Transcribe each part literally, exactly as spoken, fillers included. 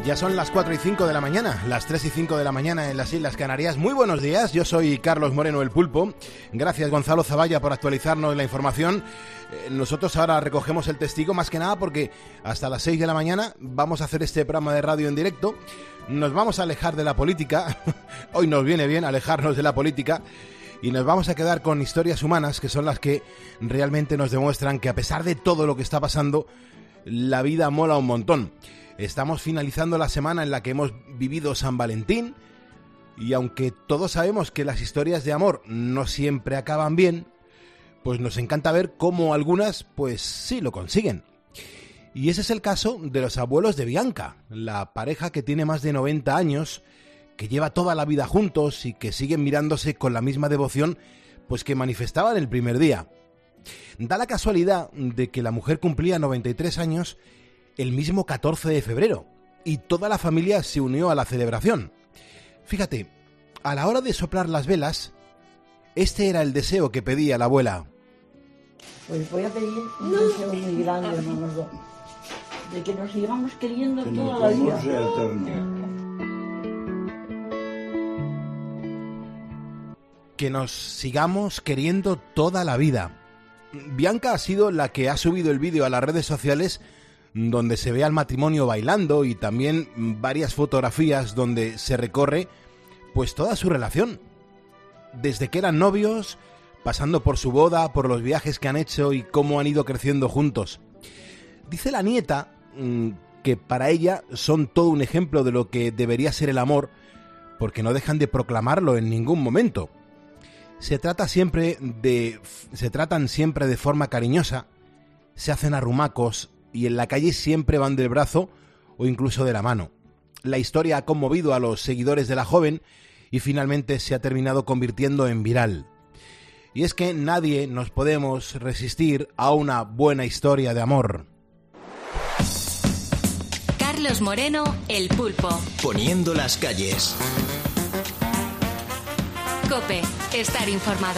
Ya son las cuatro y cinco de la mañana, las tres y cinco de la mañana en las Islas Canarias. Muy buenos días, yo soy Carlos Moreno, el Pulpo. Gracias, Gonzalo Zavalla, por actualizarnos la información. Eh, nosotros ahora recogemos el testigo, más que nada porque hasta las seis de la mañana vamos a hacer este programa de radio en directo. Nos vamos a alejar de la política, hoy nos viene bien alejarnos de la política, y nos vamos a quedar con historias humanas, que son las que realmente nos demuestran que a pesar de todo lo que está pasando, la vida mola un montón. Estamos finalizando la semana en la que hemos vivido San Valentín, y aunque todos sabemos que las historias de amor no siempre acaban bien, pues nos encanta ver cómo algunas pues sí lo consiguen. Y ese es el caso de los abuelos de Bianca, la pareja que tiene más de noventa años, que lleva toda la vida juntos y que siguen mirándose con la misma devoción pues que manifestaban el primer día. Da la casualidad de que la mujer cumplía noventa y tres años el mismo catorce de febrero, y toda la familia se unió a la celebración. Fíjate, a la hora de soplar las velas, este era el deseo que pedía la abuela. Pues voy a pedir un deseo muy grande, hermanos dos, de que nos sigamos queriendo toda la vida. Que nos sigamos queriendo toda la vida. Bianca ha sido la que ha subido el vídeo a las redes sociales donde se ve al matrimonio bailando, y también varias fotografías donde se recorre pues toda su relación, desde que eran novios, pasando por su boda, por los viajes que han hecho y cómo han ido creciendo juntos. Dice la nieta mmm, que para ella son todo un ejemplo de lo que debería ser el amor, porque no dejan de proclamarlo en ningún momento. Se trata siempre de, se tratan siempre de forma cariñosa, se hacen arrumacos, y en la calle siempre van del brazo o incluso de la mano. La historia ha conmovido a los seguidores de la joven y finalmente se ha terminado convirtiendo en viral. Y es que nadie nos podemos resistir a una buena historia de amor. Carlos Moreno, el Pulpo. Poniendo las calles. COPE, estar informado.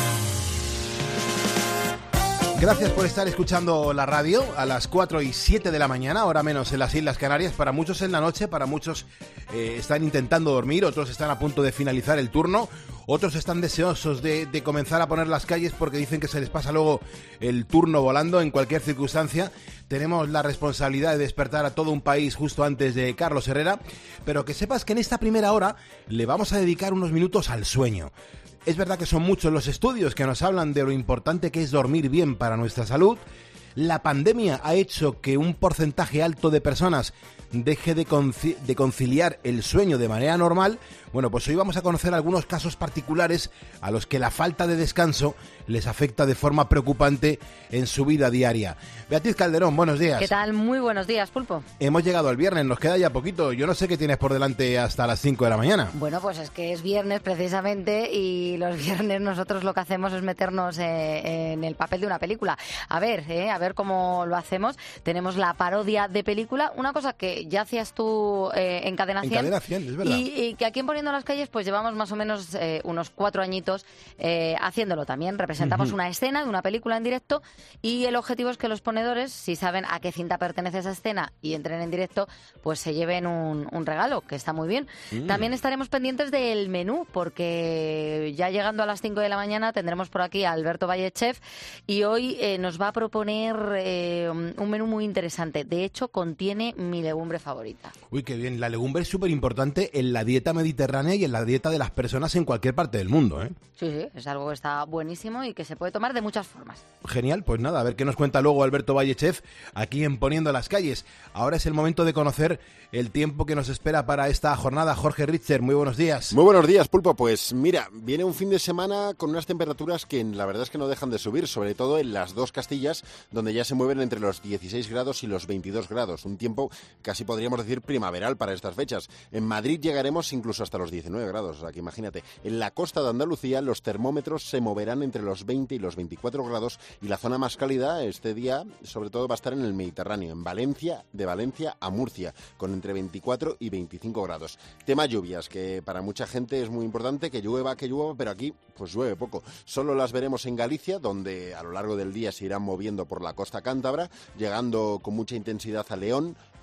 Gracias por estar escuchando la radio a las cuatro y siete de la mañana, hora menos en las Islas Canarias. Para muchos en la noche, para muchos eh, están intentando dormir, otros están a punto de finalizar el turno, otros están deseosos de, de comenzar a poner las calles porque dicen que se les pasa luego el turno volando. En cualquier circunstancia, tenemos la responsabilidad de despertar a todo un país justo antes de Carlos Herrera, pero que sepas que en esta primera hora le vamos a dedicar unos minutos al sueño. Es verdad que son muchos los estudios que nos hablan de lo importante que es dormir bien para nuestra salud. La pandemia ha hecho que un porcentaje alto de personas deje de, conci- de conciliar el sueño de manera normal. Bueno, pues hoy vamos a conocer algunos casos particulares a los que la falta de descanso les afecta de forma preocupante en su vida diaria. Beatriz Calderón, buenos días. ¿Qué tal? Muy buenos días, Pulpo. Hemos llegado al viernes, nos queda ya poquito. Yo no sé qué tienes por delante hasta las cinco de la mañana. Bueno, pues es que es viernes precisamente, y los viernes nosotros lo que hacemos es meternos eh, en el papel de una película. A ver, eh, a ver cómo lo hacemos. Tenemos la parodia de película, una cosa que ya hacías tú eh, en Cadena cien. En Cadena cien, es verdad. Y, y que aquí en Poniendo las Calles pues llevamos más o menos eh, unos cuatro añitos eh, haciéndolo también. Representamos uh-huh. una escena de una película en directo, y el objetivo es que los ponedores, si saben a qué cinta pertenece esa escena y entren en directo, pues se lleven un, un regalo, que está muy bien. Mm. También estaremos pendientes del menú, porque ya llegando a las cinco de la mañana tendremos por aquí a Alberto Valle, chef, y hoy eh, nos va a proponer eh, un menú muy interesante. De hecho, contiene mi legumbre favorita. Uy, qué bien. La legumbre es súper importante en la dieta mediterránea y en la dieta de las personas en cualquier parte del mundo, ¿eh? Sí, sí, es algo que está buenísimo y que se puede tomar de muchas formas. Genial, pues nada, a ver qué nos cuenta luego Alberto Valle, chef, aquí en Poniendo las Calles. Ahora es el momento de conocer el tiempo que nos espera para esta jornada. Jorge Richter, muy buenos días. Muy buenos días, Pulpo. Pues mira, viene un fin de semana con unas temperaturas que la verdad es que no dejan de subir, sobre todo en las dos Castillas, donde ya se mueven entre los dieciséis grados y los veintidós grados. Un tiempo casi podríamos decir primaveral para estas fechas. En Madrid llegaremos incluso hasta los diecinueve grados, o sea que imagínate. En la costa de Andalucía los termómetros se moverán entre los veinte y los veinticuatro grados, y la zona más cálida este día sobre todo va a estar en el Mediterráneo, en Valencia, de Valencia a Murcia, con entre veinticuatro y veinticinco grados. Tema lluvias, que para mucha gente es muy importante, que llueva, que llueva, pero aquí pues llueve poco. Solo las veremos en Galicia, donde a lo largo del día se irán moviendo por la costa cántabra, llegando con mucha intensidad a León,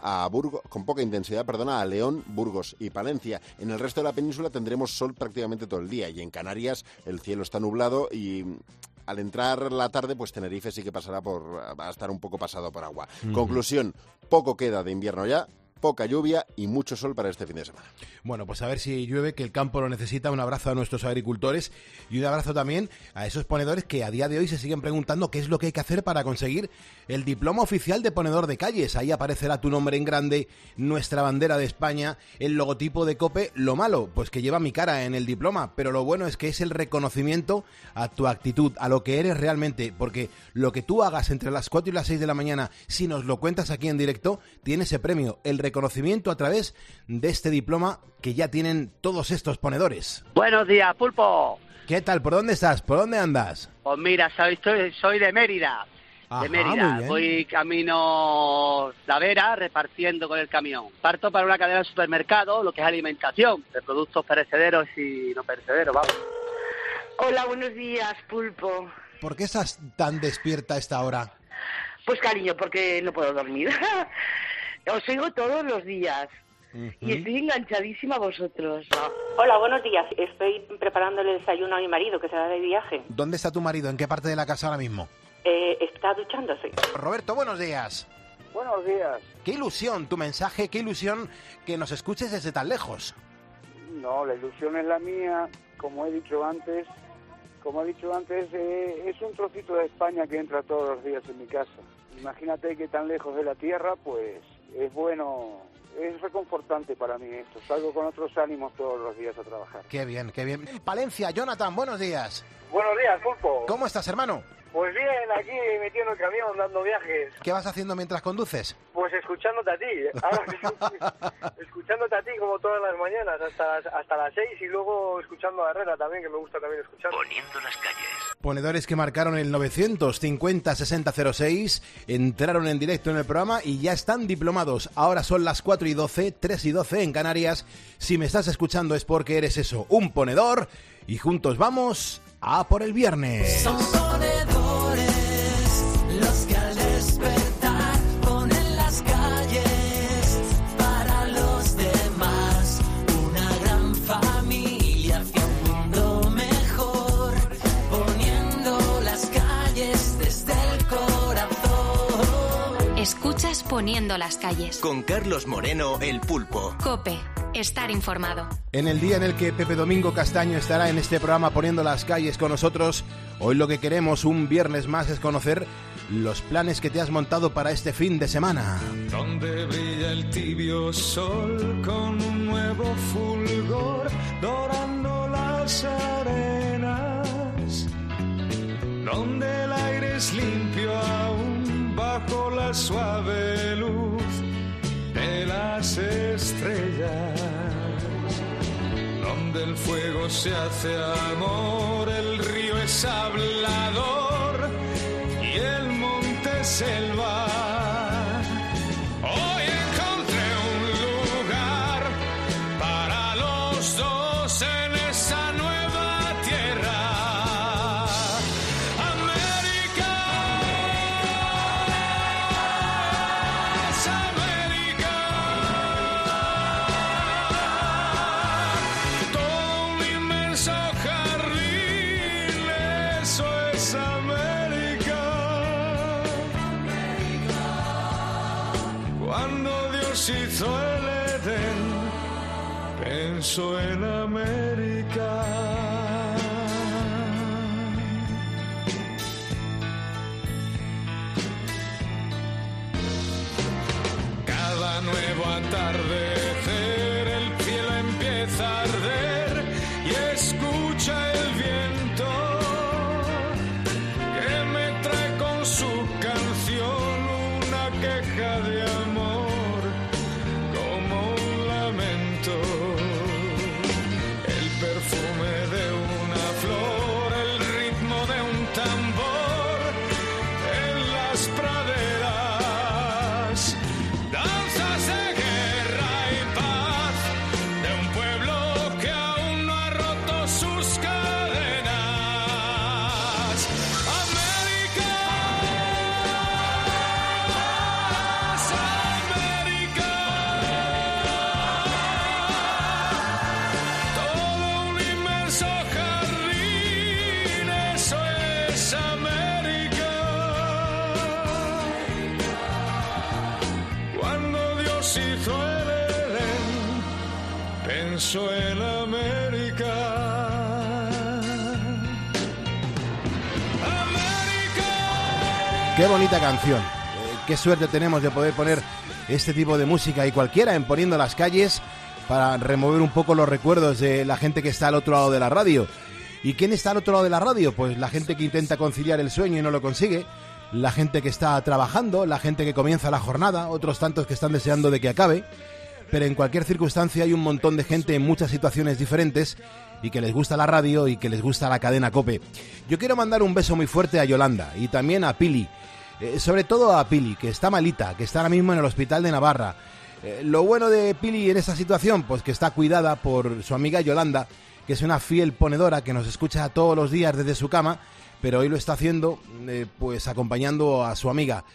a Burgos, con poca intensidad, perdona, a León, Burgos y Palencia. En el resto de la península tendremos sol prácticamente todo el día y en Canarias el cielo está nublado y al entrar la tarde, pues Tenerife sí que pasará por, va a estar un poco pasado por agua. Uh-huh. Conclusión, poco queda de invierno ya, poca lluvia y mucho sol para este fin de semana. Bueno, pues a ver si llueve, que el campo lo necesita. Un abrazo a nuestros agricultores y un abrazo también a esos ponedores que a día de hoy se siguen preguntando qué es lo que hay que hacer para conseguir el diploma oficial de ponedor de calles. Ahí aparecerá tu nombre en grande, nuestra bandera de España, el logotipo de COPE. Lo malo, pues que lleva mi cara en el diploma, pero lo bueno es que es el reconocimiento a tu actitud, a lo que eres realmente, porque lo que tú hagas entre las cuatro y las seis de la mañana, si nos lo cuentas aquí en directo, tiene ese premio, el reconocimiento a través de este diploma que ya tienen todos estos ponedores. Buenos días, Pulpo. ¿Qué tal? ¿Por dónde estás? ¿Por dónde andas? Pues mira, soy, soy, soy de Mérida. Ajá, de Mérida. muy bien. Voy camino Tavera repartiendo con el camión. Parto para una cadena de supermercados, lo que es alimentación, de productos perecederos y no perecederos, vamos. Hola, buenos días, Pulpo. ¿Por qué estás tan despierta a esta hora? Pues cariño, porque no puedo dormir. Os oigo todos los días. Uh-huh. Y estoy enganchadísima a vosotros. Hola, buenos días. Estoy preparando el desayuno a mi marido, que se va de viaje. ¿Dónde está tu marido? ¿En qué parte de la casa ahora mismo? Eh, está duchándose. Roberto, buenos días. Buenos días. Qué ilusión tu mensaje, qué ilusión que nos escuches desde tan lejos. No, la ilusión es la mía, como he dicho antes. Como he dicho antes, eh, es un trocito de España que entra todos los días en mi casa. Imagínate que tan lejos de la tierra, pues es bueno, es reconfortante para mí esto. Salgo con otros ánimos todos los días a trabajar. Qué bien, qué bien. Palencia, Jonathan, buenos días. Buenos días, Pulpo. ¿Cómo estás, hermano? Pues bien, aquí metido en el camión, dando viajes. ¿Qué vas haciendo mientras conduces? Pues escuchándote a ti. Ahora, escuchándote a ti como todas las mañanas, hasta las, hasta las seis, y luego escuchando a Herrera también, que me gusta también escuchar. Poniendo las calles. Ponedores que marcaron el novecientos cincuenta sesenta cero seis, entraron en directo en el programa y ya están diplomados. Ahora son las cuatro y doce, tres y doce en Canarias. Si me estás escuchando es porque eres eso, un ponedor, y juntos vamos a por el viernes. Son ponedores los que al despertar ponen las calles para los demás. Una gran familia hacia un mundo mejor, poniendo las calles desde el corazón. Escuchas Poniendo las calles. Con Carlos Moreno, el Pulpo. COPE. Estar informado. En el día en el que Pepe Domingo Castaño estará en este programa Poniendo las calles con nosotros, hoy lo que queremos un viernes más es conocer los planes que te has montado para este fin de semana. Donde brilla el tibio sol con un nuevo fulgor, dorando las arenas. Donde el aire es limpio aún bajo la suave luz de las estrellas, donde el fuego se hace amor, el río es hablador y el monte selva. Hoy encontré un lugar para los dos en esa nueva tierra. Hizo el Edén, pensó en América. Cada nuevo atardecer el cielo empieza a arder y escucha el viento que me trae con su canción una queja de amor. Perfume Dios hizo el Edén, pensó en América. Qué bonita canción. Eh, qué suerte tenemos de poder poner este tipo de música y cualquiera en Poniendo las Calles para remover un poco los recuerdos de la gente que está al otro lado de la radio. ¿Y quién está al otro lado de la radio? Pues la gente que intenta conciliar el sueño y no lo consigue, la gente que está trabajando, la gente que comienza la jornada, otros tantos que están deseando de que acabe. Pero en cualquier circunstancia hay un montón de gente en muchas situaciones diferentes y que les gusta la radio y que les gusta la cadena COPE. Yo quiero mandar un beso muy fuerte a Yolanda y también a Pili, eh, sobre todo a Pili, que está malita, que está ahora mismo en el hospital de Navarra. Eh, lo bueno de Pili en esta situación, pues que está cuidada por su amiga Yolanda, que es una fiel ponedora que nos escucha todos los días desde su cama, pero hoy lo está haciendo eh, pues acompañando a su amiga.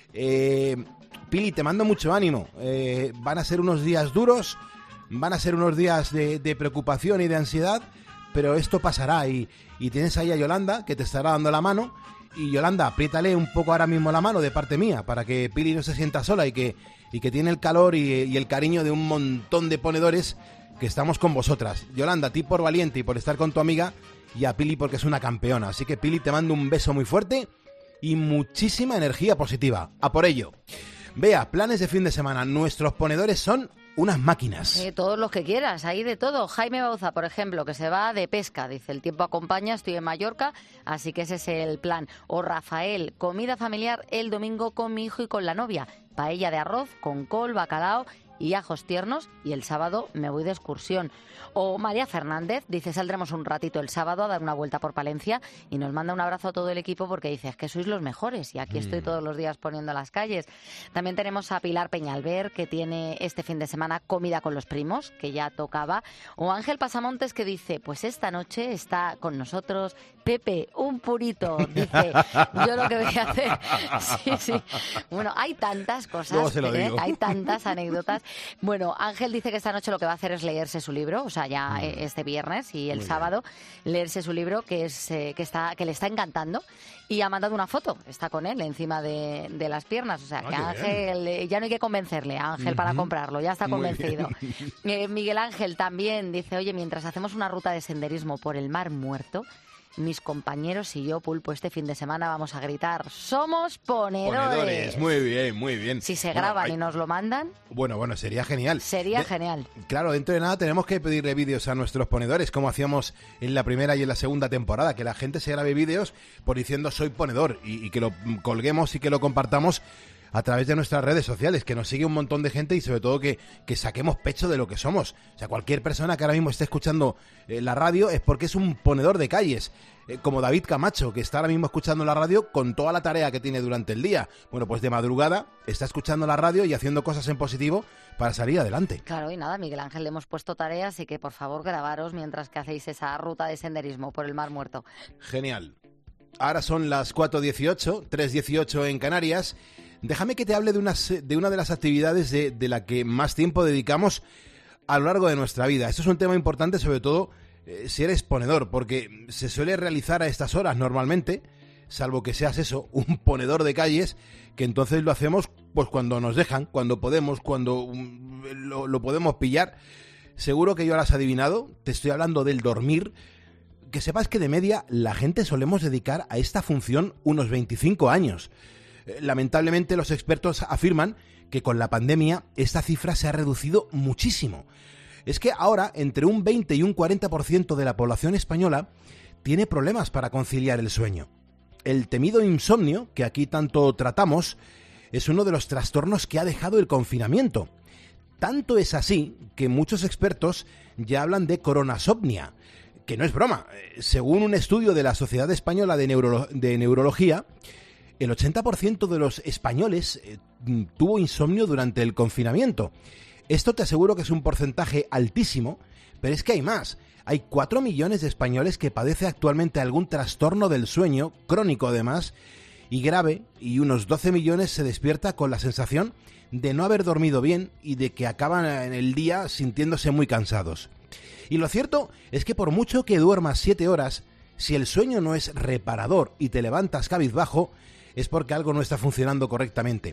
Eh, Pili, te mando mucho ánimo. Eh, van a ser unos días duros, van a ser unos días de, de preocupación y de ansiedad, pero esto pasará y, y tienes ahí a Yolanda que te estará dando la mano. Y Yolanda, apriétale un poco ahora mismo la mano de parte mía para que Pili no se sienta sola y que, y que tiene el calor y, y el cariño de un montón de ponedores que estamos con vosotras. Yolanda, a ti por valiente y por estar con tu amiga, y a Pili porque es una campeona. Así que Pili, te mando un beso muy fuerte y muchísima energía positiva. A por ello. Vea, planes de fin de semana. Nuestros ponedores son unas máquinas. Eh, todos los que quieras, hay de todo. Jaime Bauza, por ejemplo, que se va de pesca. Dice, el tiempo acompaña, estoy en Mallorca, así que ese es el plan. O Rafael, comida familiar el domingo con mi hijo y con la novia. Paella de arroz con col, bacalao y ajos tiernos, y el sábado me voy de excursión. O María Fernández dice, saldremos un ratito el sábado a dar una vuelta por Palencia, y nos manda un abrazo a todo el equipo porque dice, es que sois los mejores y aquí estoy todos los días poniendo las calles. También tenemos a Pilar Peñalver, que tiene este fin de semana comida con los primos, que ya tocaba. O Ángel Pasamontes, que dice, pues esta noche está con nosotros Pepe, un purito. Dice, yo lo que voy a hacer... Sí, sí. Bueno, hay tantas cosas, ¿eh? Hay tantas anécdotas. Bueno, Ángel dice que esta noche lo que va a hacer es leerse su libro, o sea, ya mm. este viernes y el Muy sábado bien. leerse su libro, que es eh, que está que le está encantando, y ha mandado una foto, está con él encima de, de las piernas, o sea, ah, que Ángel, eh, ya no hay que convencerle a Ángel uh-huh. para comprarlo, ya está convencido. Eh, Miguel Ángel también dice, oye, mientras hacemos una ruta de senderismo por el Mar Muerto, mis compañeros y yo, Pulpo, este fin de semana vamos a gritar, ¡somos ponedores! Ponedores, muy bien, muy bien. Si se bueno, graban hay... y nos lo mandan... Bueno, bueno, sería genial. Sería de... genial. Claro, dentro de nada tenemos que pedirle vídeos a nuestros ponedores, como hacíamos en la primera y en la segunda temporada, que la gente se grabe vídeos por diciendo soy ponedor y, y que lo colguemos y que lo compartamos a través de nuestras redes sociales, que nos sigue un montón de gente y sobre todo que, que saquemos pecho de lo que somos. O sea, cualquier persona que ahora mismo esté escuchando eh, la radio es porque es un ponedor de calles, eh, como David Camacho, que está ahora mismo escuchando la radio con toda la tarea que tiene durante el día. Bueno, pues de madrugada está escuchando la radio y haciendo cosas en positivo para salir adelante. Claro, y nada, Miguel Ángel, le hemos puesto tareas y que por favor grabaros mientras que hacéis esa ruta de senderismo por el Mar Muerto. Genial. Ahora son las cuatro dieciocho, tres dieciocho en Canarias. Déjame que te hable de una, de una de las actividades de, de la que más tiempo dedicamos a lo largo de nuestra vida. Esto es un tema importante, sobre todo eh, si eres ponedor, porque se suele realizar a estas horas normalmente, salvo que seas eso, un ponedor de calles, que entonces lo hacemos pues cuando nos dejan, cuando podemos, cuando um, lo, lo podemos pillar. Seguro que yo lo has adivinado, te estoy hablando del dormir. Que sepas que de media la gente solemos dedicar a esta función unos veinticinco años. Lamentablemente los expertos afirman que con la pandemia esta cifra se ha reducido muchísimo. Es que ahora entre un veinte y un cuarenta por ciento de la población española tiene problemas para conciliar el sueño. El temido insomnio, que aquí tanto tratamos, es uno de los trastornos que ha dejado el confinamiento. Tanto es así que muchos expertos ya hablan de coronasomnia, que no es broma. Según un estudio de la Sociedad Española de, Neuro- de Neurología, el ochenta por ciento de los españoles eh, tuvo insomnio durante el confinamiento. Esto te aseguro que es un porcentaje altísimo, pero es que hay más. Hay cuatro millones de españoles que padecen actualmente algún trastorno del sueño, crónico además, y grave, y unos doce millones se despierta con la sensación de no haber dormido bien y de que acaban en el día sintiéndose muy cansados. Y lo cierto es que por mucho que duermas siete horas, si el sueño no es reparador y te levantas cabizbajo, es porque algo no está funcionando correctamente.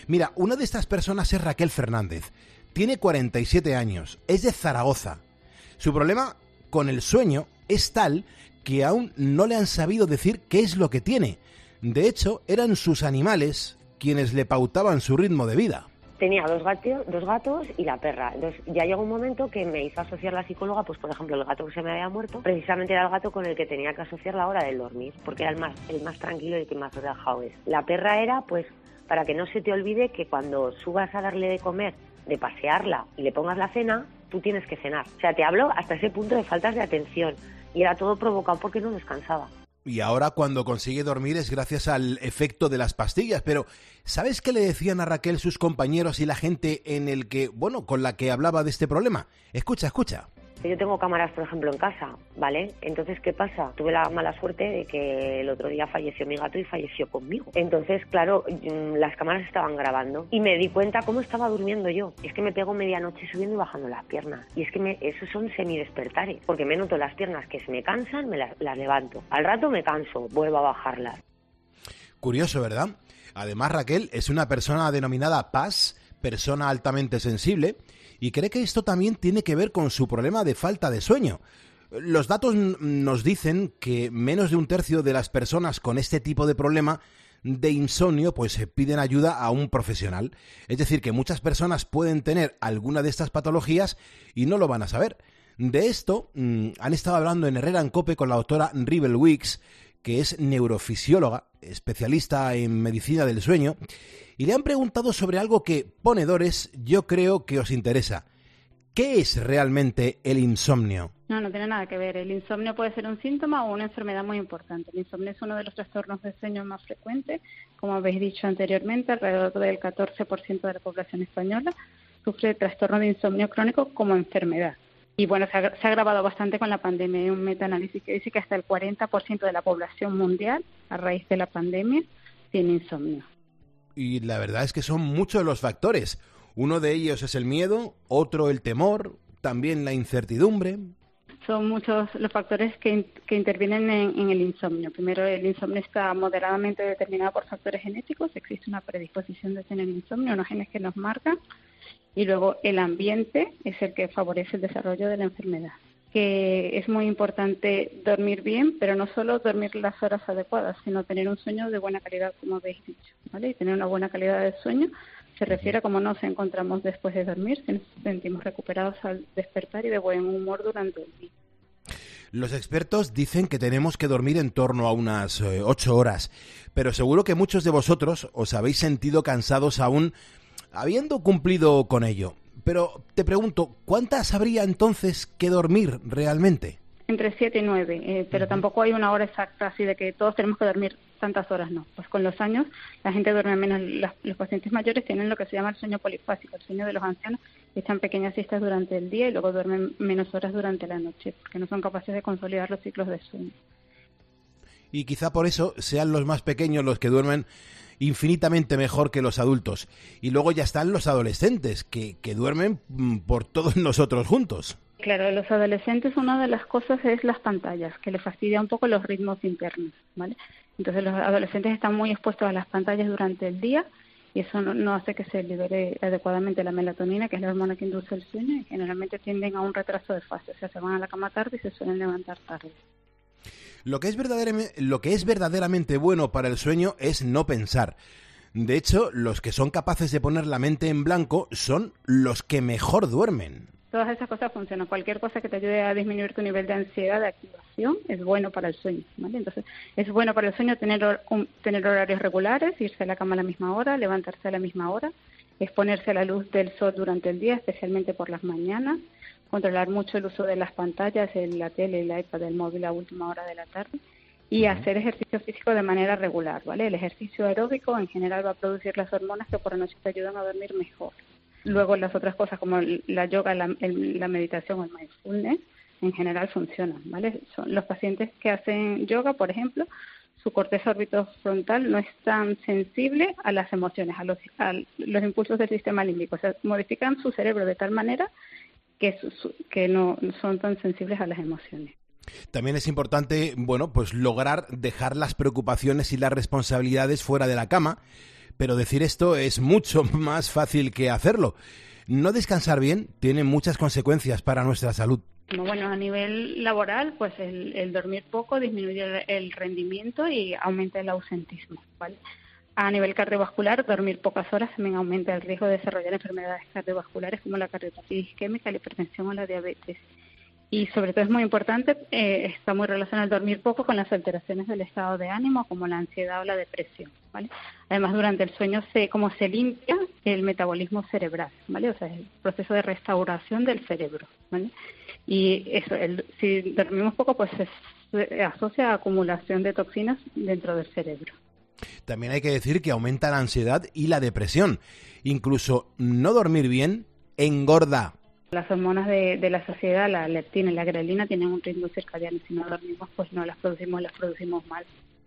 Mira, una de estas personas es Raquel Fernández. Tiene cuarenta y siete años, es de Zaragoza. Su problema con el sueño es tal que aún no le han sabido decir qué es lo que tiene. De hecho, eran sus animales quienes le pautaban su ritmo de vida. Tenía dos gatos, dos gatos y la perra. Entonces ya llegó un momento que me hizo asociar la psicóloga, pues por ejemplo el gato que se me había muerto, precisamente era el gato con el que tenía que asociar la hora del dormir, porque era el más, el más tranquilo y el que más relajado es. La perra era pues para que no se te olvide que cuando subas a darle de comer, de pasearla y le pongas la cena, tú tienes que cenar. O sea, te hablo hasta ese punto de faltas de atención y era todo provocado porque no descansaba. Y ahora cuando consigue dormir es gracias al efecto de las pastillas. Pero ¿sabes qué le decían a Raquel sus compañeros y la gente en el que, bueno, con la que hablaba de este problema? Escucha, escucha. Yo tengo cámaras, por ejemplo, en casa, ¿vale? Entonces, ¿qué pasa? Tuve la mala suerte de que el otro día falleció mi gato y falleció conmigo. Entonces, claro, las cámaras estaban grabando y me di cuenta cómo estaba durmiendo yo. Es que me pego medianoche subiendo y bajando las piernas. Y es que me, esos son semidespertares, porque me noto las piernas que se me cansan, me las, las levanto. Al rato me canso, vuelvo a bajarlas. Curioso, ¿verdad? Además, Raquel es una persona denominada P A S, persona altamente sensible, y cree que esto también tiene que ver con su problema de falta de sueño. Los datos nos dicen que menos de un tercio de las personas con este tipo de problema de insomnio pues piden ayuda a un profesional. Es decir, que muchas personas pueden tener alguna de estas patologías y no lo van a saber. De esto mmm, han estado hablando en Herrera en Cope con la doctora Ribel Wicks, que es neurofisióloga, especialista en medicina del sueño, y le han preguntado sobre algo que, ponedores, yo creo que os interesa. ¿Qué es realmente el insomnio? No, no tiene nada que ver. El insomnio puede ser un síntoma o una enfermedad muy importante. El insomnio es uno de los trastornos de sueño más frecuentes. Como habéis dicho anteriormente, alrededor del catorce por ciento de la población española sufre de trastorno de insomnio crónico como enfermedad. Y bueno, se ha, se ha agravado bastante con la pandemia. Hay un metaanálisis que dice que hasta el cuarenta por ciento de la población mundial, a raíz de la pandemia, tiene insomnio. Y la verdad es que son muchos los factores. Uno de ellos es el miedo, otro el temor, también la incertidumbre. Son muchos los factores que, que intervienen en, en el insomnio. Primero, el insomnio está moderadamente determinado por factores genéticos. Existe una predisposición de tener insomnio, unos genes que nos marcan. Y luego el ambiente es el que favorece el desarrollo de la enfermedad. Que es muy importante dormir bien, pero no solo dormir las horas adecuadas, sino tener un sueño de buena calidad, como habéis dicho, ¿vale? Y tener una buena calidad de sueño se refiere a cómo nos encontramos después de dormir, si nos sentimos recuperados al despertar y de buen humor durante el día. Los expertos dicen que tenemos que dormir en torno a unas eh, ocho horas, pero seguro que muchos de vosotros os habéis sentido cansados aún habiendo cumplido con ello. Pero te pregunto, ¿cuántas habría entonces que dormir realmente? Entre siete y nueve, eh, pero uh-huh. tampoco hay una hora exacta así de que todos tenemos que dormir tantas horas, no. Pues con los años la gente duerme menos. Las, los pacientes mayores tienen lo que se llama el sueño polifásico, el sueño de los ancianos, que echan pequeñas siestas durante el día y luego duermen menos horas durante la noche, porque no son capaces de consolidar los ciclos de sueño. Y quizá por eso sean los más pequeños los que duermen infinitamente mejor que los adultos. Y luego ya están los adolescentes, que, que duermen por todos nosotros juntos. Claro, los adolescentes, una de las cosas es las pantallas, que les fastidia un poco los ritmos internos, ¿vale? Entonces los adolescentes están muy expuestos a las pantallas durante el día y eso no, no hace que se libere adecuadamente la melatonina, que es la hormona que induce el sueño, y generalmente tienden a un retraso de fase, o sea, se van a la cama tarde y se suelen levantar tarde. Lo que es verdaderamente, lo que es verdaderamente bueno para el sueño es no pensar. De hecho, los que son capaces de poner la mente en blanco son los que mejor duermen. Todas esas cosas funcionan. Cualquier cosa que te ayude a disminuir tu nivel de ansiedad, de activación, es bueno para el sueño, ¿vale? Entonces, es bueno para el sueño tener, hor- un, tener horarios regulares, irse a la cama a la misma hora, levantarse a la misma hora, exponerse a la luz del sol durante el día, especialmente por las mañanas, controlar mucho el uso de las pantallas, el, la tele, el iPad, el móvil a última hora de la tarde, y hacer ejercicio físico de manera regular, ¿vale? El ejercicio aeróbico en general va a producir las hormonas que por la noche te ayudan a dormir mejor. Luego las otras cosas como la yoga, la, el, la meditación o el mindfulness en general funcionan, ¿vale? Son los pacientes que hacen yoga, por ejemplo, su corteza orbitofrontal no es tan sensible a las emociones, a los, a los impulsos del sistema límbico. O sea, modifican su cerebro de tal manera que, su, que no son tan sensibles a las emociones. También es importante, bueno, pues lograr dejar las preocupaciones y las responsabilidades fuera de la cama, pero decir esto es mucho más fácil que hacerlo. No descansar bien tiene muchas consecuencias para nuestra salud. Bueno, a nivel laboral, pues el, el dormir poco disminuye el, el rendimiento y aumenta el ausentismo, ¿vale? A nivel cardiovascular, dormir pocas horas también aumenta el riesgo de desarrollar enfermedades cardiovasculares como la cardiopatía isquémica, la hipertensión o la diabetes. Y sobre todo es muy importante, eh, está muy relacionado el dormir poco con las alteraciones del estado de ánimo, como la ansiedad o la depresión, ¿vale? Además, durante el sueño, se como se limpia el metabolismo cerebral, ¿vale? O sea, el proceso de restauración del cerebro, ¿vale? Y eso, el, si dormimos poco, pues se, se asocia a acumulación de toxinas dentro del cerebro. También hay que decir que aumenta la ansiedad y la depresión. Incluso no dormir bien engorda. Las hormonas de, de la saciedad, la leptina y la grelina, tienen un ritmo circadiano. Si no dormimos, pues no las producimos, las producimos mal.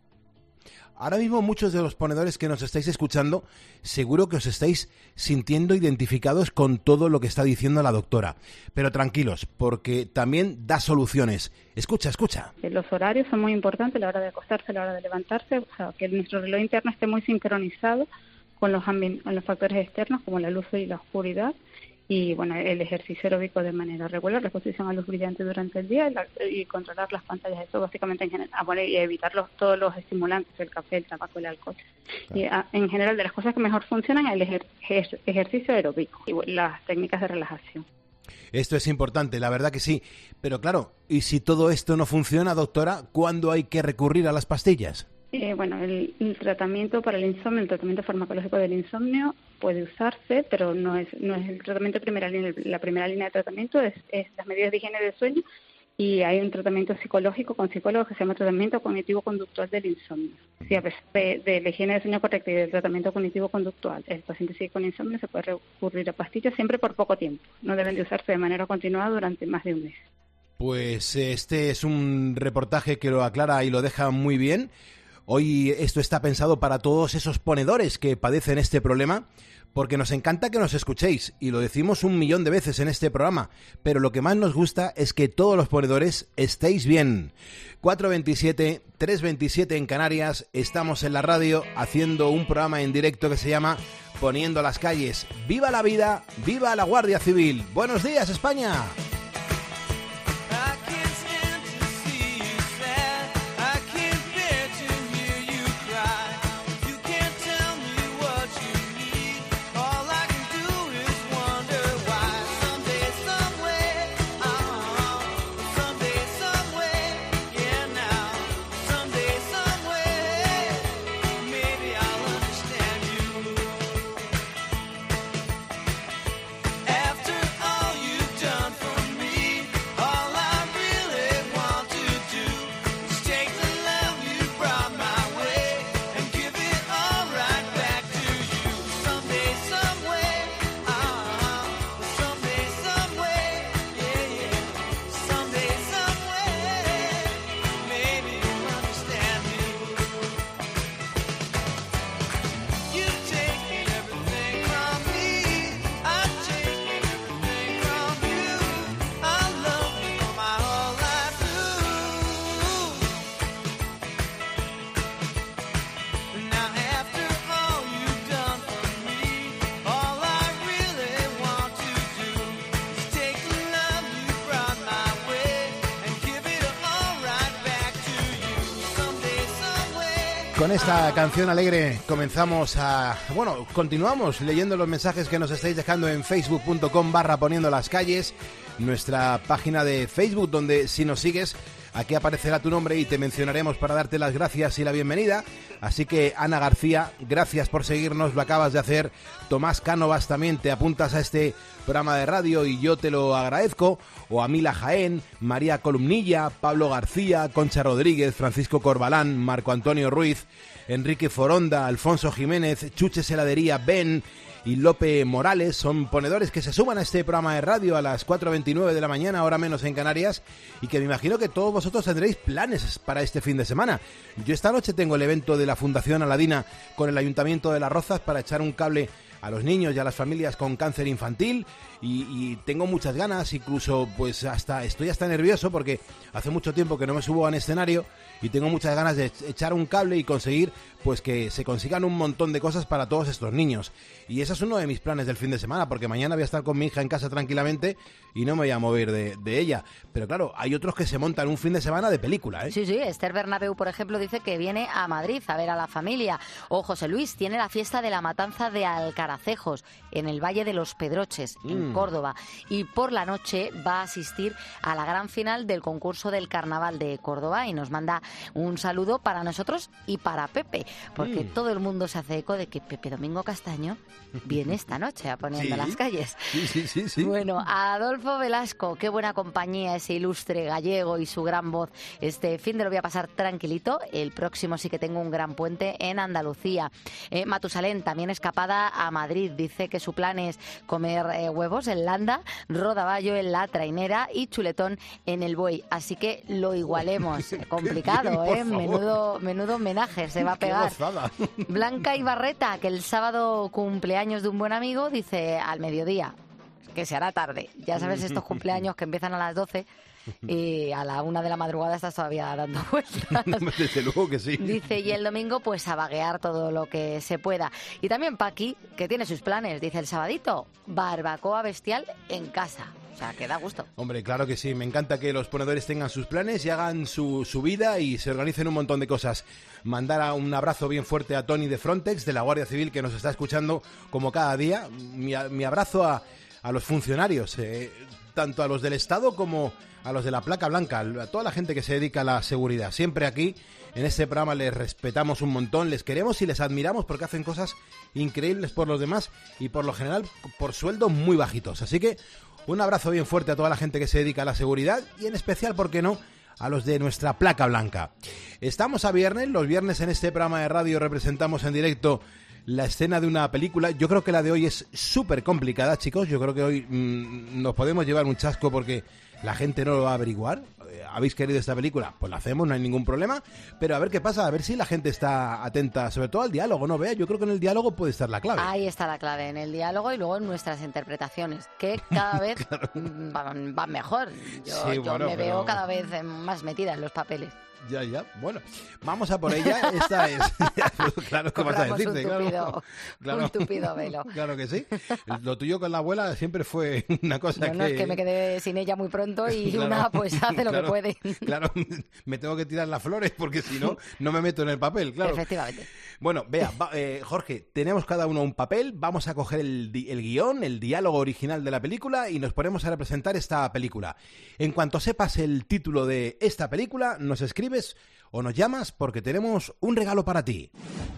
Ahora mismo muchos de los ponedores que nos estáis escuchando, seguro que os estáis sintiendo identificados con todo lo que está diciendo la doctora. Pero tranquilos, porque también da soluciones. Escucha, escucha. Los horarios son muy importantes, la hora de acostarse, la hora de levantarse, o sea, que nuestro reloj interno esté muy sincronizado con los, ambi- con los factores externos, como la luz y la oscuridad. Y bueno, el ejercicio aeróbico de manera regular, la exposición a luz brillante durante el día y, la, y controlar las pantallas, eso básicamente en general, ah, bueno, y evitar los, todos los estimulantes, el café, el tabaco, el alcohol. Claro. Y a, en general, de las cosas que mejor funcionan, el ejer, ejer, ejercicio aeróbico y bueno, las técnicas de relajación. Esto es importante, la verdad que sí. Pero claro, ¿y si todo esto no funciona, doctora, cuándo hay que recurrir a las pastillas? Eh, bueno, el, el tratamiento para el insomnio, el tratamiento farmacológico del insomnio puede usarse, pero no es no es el tratamiento de primera línea. La primera línea de tratamiento es, es las medidas de higiene del sueño y hay un tratamiento psicológico con psicólogos que se llama tratamiento cognitivo-conductual del insomnio. Si a pesar de, de la higiene del sueño correcta y del tratamiento cognitivo-conductual el paciente sigue con insomnio, se puede recurrir a pastillas siempre por poco tiempo. No deben de usarse de manera continuada durante más de un mes. Pues este es un reportaje que lo aclara y lo deja muy bien. Hoy esto está pensado para todos esos ponedores que padecen este problema, porque nos encanta que nos escuchéis, y lo decimos un millón de veces en este programa, pero lo que más nos gusta es que todos los ponedores estéis bien. cuatro veintisiete, tres veintisiete en Canarias, estamos en la radio haciendo un programa en directo que se llama Poniendo las calles. ¡Viva la vida! ¡Viva la Guardia Civil! ¡Buenos días, España! Con esta canción alegre comenzamos a... Bueno, continuamos leyendo los mensajes que nos estáis dejando en facebook punto com barra poniendo las calles, nuestra página de Facebook, donde si nos sigues, aquí aparecerá tu nombre y te mencionaremos para darte las gracias y la bienvenida. Así que, Ana García, gracias por seguirnos, lo acabas de hacer. Tomás Cánovas también te apuntas a este programa de radio y yo te lo agradezco. O a Mila Jaén, María Columnilla, Pablo García, Concha Rodríguez, Francisco Corbalán, Marco Antonio Ruiz, Enrique Foronda, Alfonso Jiménez, Chuches Heladería, Ben y Lope Morales son ponedores que se suman a este programa de radio a las cuatro veintinueve de la mañana, hora menos en Canarias, y que me imagino que todos vosotros tendréis planes para este fin de semana. Yo esta noche tengo el evento de la Fundación Aladina con el Ayuntamiento de Las Rozas para echar un cable a los niños y a las familias con cáncer infantil y, y tengo muchas ganas, incluso pues hasta estoy hasta nervioso porque hace mucho tiempo que no me subo a un escenario y tengo muchas ganas de echar un cable y conseguir pues que se consigan un montón de cosas para todos estos niños. Y ese es uno de mis planes del fin de semana, porque mañana voy a estar con mi hija en casa tranquilamente y no me voy a mover de, de ella. Pero claro, hay otros que se montan un fin de semana de película, ¿eh? Sí, sí, Esther Bernabeu, por ejemplo, dice que viene a Madrid a ver a la familia. O José Luis tiene la fiesta de la matanza de Alcaracejos, en el Valle de los Pedroches, mm. en Córdoba. Y por la noche va a asistir a la gran final del concurso del Carnaval de Córdoba y nos manda un saludo para nosotros y para Pepe, porque mm. todo el mundo se hace eco de que Pepe Domingo Castaño viene esta noche a Poniendo sí. las Calles. Sí, sí, sí, sí. Bueno, a Adolfo Velasco, qué buena compañía ese ilustre gallego y su gran voz. Este fin de lo voy a pasar tranquilito. El próximo sí que tengo un gran puente en Andalucía. Eh, Matusalén, también escapada a Madrid. Dice que su plan es comer eh, huevos en Landa, rodaballo en La Trainera y chuletón en El Buey. Así que lo igualemos. Complicado, bien, ¿eh? Menudo, menudo homenaje se va a pegar. Blanca Ibarreta, que el sábado cumpleaños de un buen amigo, dice al mediodía, que se hará tarde. Ya sabes, estos cumpleaños que empiezan a las doce y a la una de la madrugada estás todavía dando vueltas. Desde luego que sí. Dice, y el domingo pues a vaguear todo lo que se pueda. Y también Paqui, que tiene sus planes, dice el sabadito, barbacoa bestial en casa. O sea, que da gusto. Hombre, claro que sí. Me encanta que los ponedores tengan sus planes y hagan su, su vida y se organicen un montón de cosas. Mandar a un abrazo bien fuerte a Tony de Frontex, de la Guardia Civil, que nos está escuchando como cada día. Mi, mi abrazo a, a los funcionarios, eh, tanto a los del Estado como a los de la placa blanca, a toda la gente que se dedica a la seguridad. Siempre aquí, en este programa, les respetamos un montón, les queremos y les admiramos porque hacen cosas increíbles por los demás y por lo general por sueldos muy bajitos. Así que un abrazo bien fuerte a toda la gente que se dedica a la seguridad y en especial, ¿por qué no?, a los de nuestra placa blanca. Estamos a viernes, los viernes en este programa de radio representamos en directo la escena de una película. Yo creo que la de hoy es súper complicada, chicos. Yo creo que hoy mmm, nos podemos llevar un chasco porque la gente no lo va a averiguar. ¿Habéis querido esta película? Pues la hacemos, no hay ningún problema. Pero a ver qué pasa, a ver si la gente está atenta, sobre todo al diálogo, ¿no? Vea, yo creo que en el diálogo puede estar la clave. Ahí está la clave, en el diálogo y luego en nuestras interpretaciones, que cada vez claro. van, van mejor. Yo, sí, yo bueno, me pero... veo cada vez más metida en los papeles. Ya, ya, bueno, vamos a por ella. Esta es, claro, ¿qué vas a decirte? Un tupido, claro, claro, un tupido velo. Claro que sí. Lo tuyo con la abuela siempre fue una cosa no, que... No, es que me quedé sin ella muy pronto y claro, una pues hace lo claro, que puede. Claro, me tengo que tirar las flores porque si no, no me meto en el papel, claro. Efectivamente. Bueno, vea, va, eh, Jorge, tenemos cada uno un papel, vamos a coger el, el guión, el diálogo original de la película y nos ponemos a representar esta película. En cuanto sepas el título de esta película, nos escribes o nos llamas porque tenemos un regalo para ti.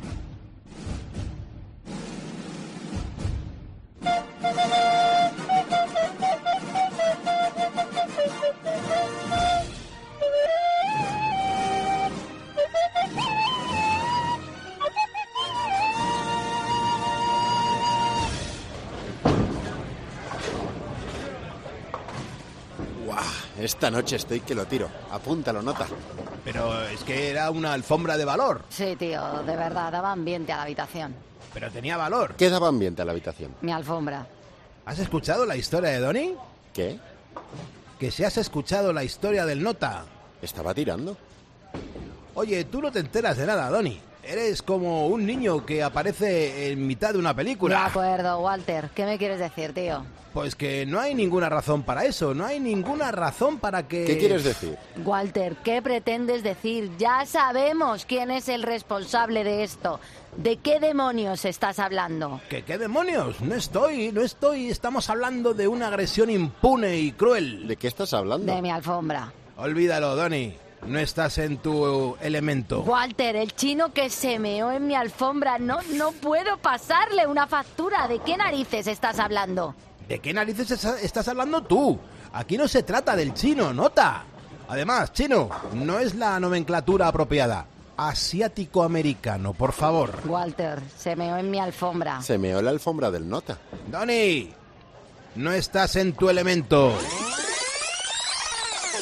Esta noche estoy que lo tiro. Apúntalo, nota. Pero es que era una alfombra de valor. Sí, tío, de verdad, daba ambiente a la habitación. Pero tenía valor. ¿Qué daba ambiente a la habitación? Mi alfombra. ¿Has escuchado la historia de Donny? ¿Qué? Que si has escuchado la historia del nota. ¿Estaba tirando? Oye, tú no te enteras de nada, Donny. Eres como un niño que aparece en mitad de una película. De acuerdo, Walter. ¿Qué me quieres decir, tío? Pues que no hay ninguna razón para eso. No hay ninguna razón para que... ¿Qué quieres decir? Walter, ¿qué pretendes decir? Ya sabemos quién es el responsable de esto. ¿De qué demonios estás hablando? ¿Qué, qué demonios? No estoy, no estoy. Estamos hablando de una agresión impune y cruel. ¿De qué estás hablando? De mi alfombra. Olvídalo, Donny. No estás en tu elemento. Walter, el chino que se meó en mi alfombra. No, no puedo pasarle una factura. ¿De qué narices estás hablando? ¿De qué narices estás hablando tú? Aquí no se trata del chino, nota. Además, chino, no es la nomenclatura apropiada. Asiático-americano, por favor. Walter, se meó en mi alfombra. Se meó la alfombra del nota. Donny, no estás en tu elemento.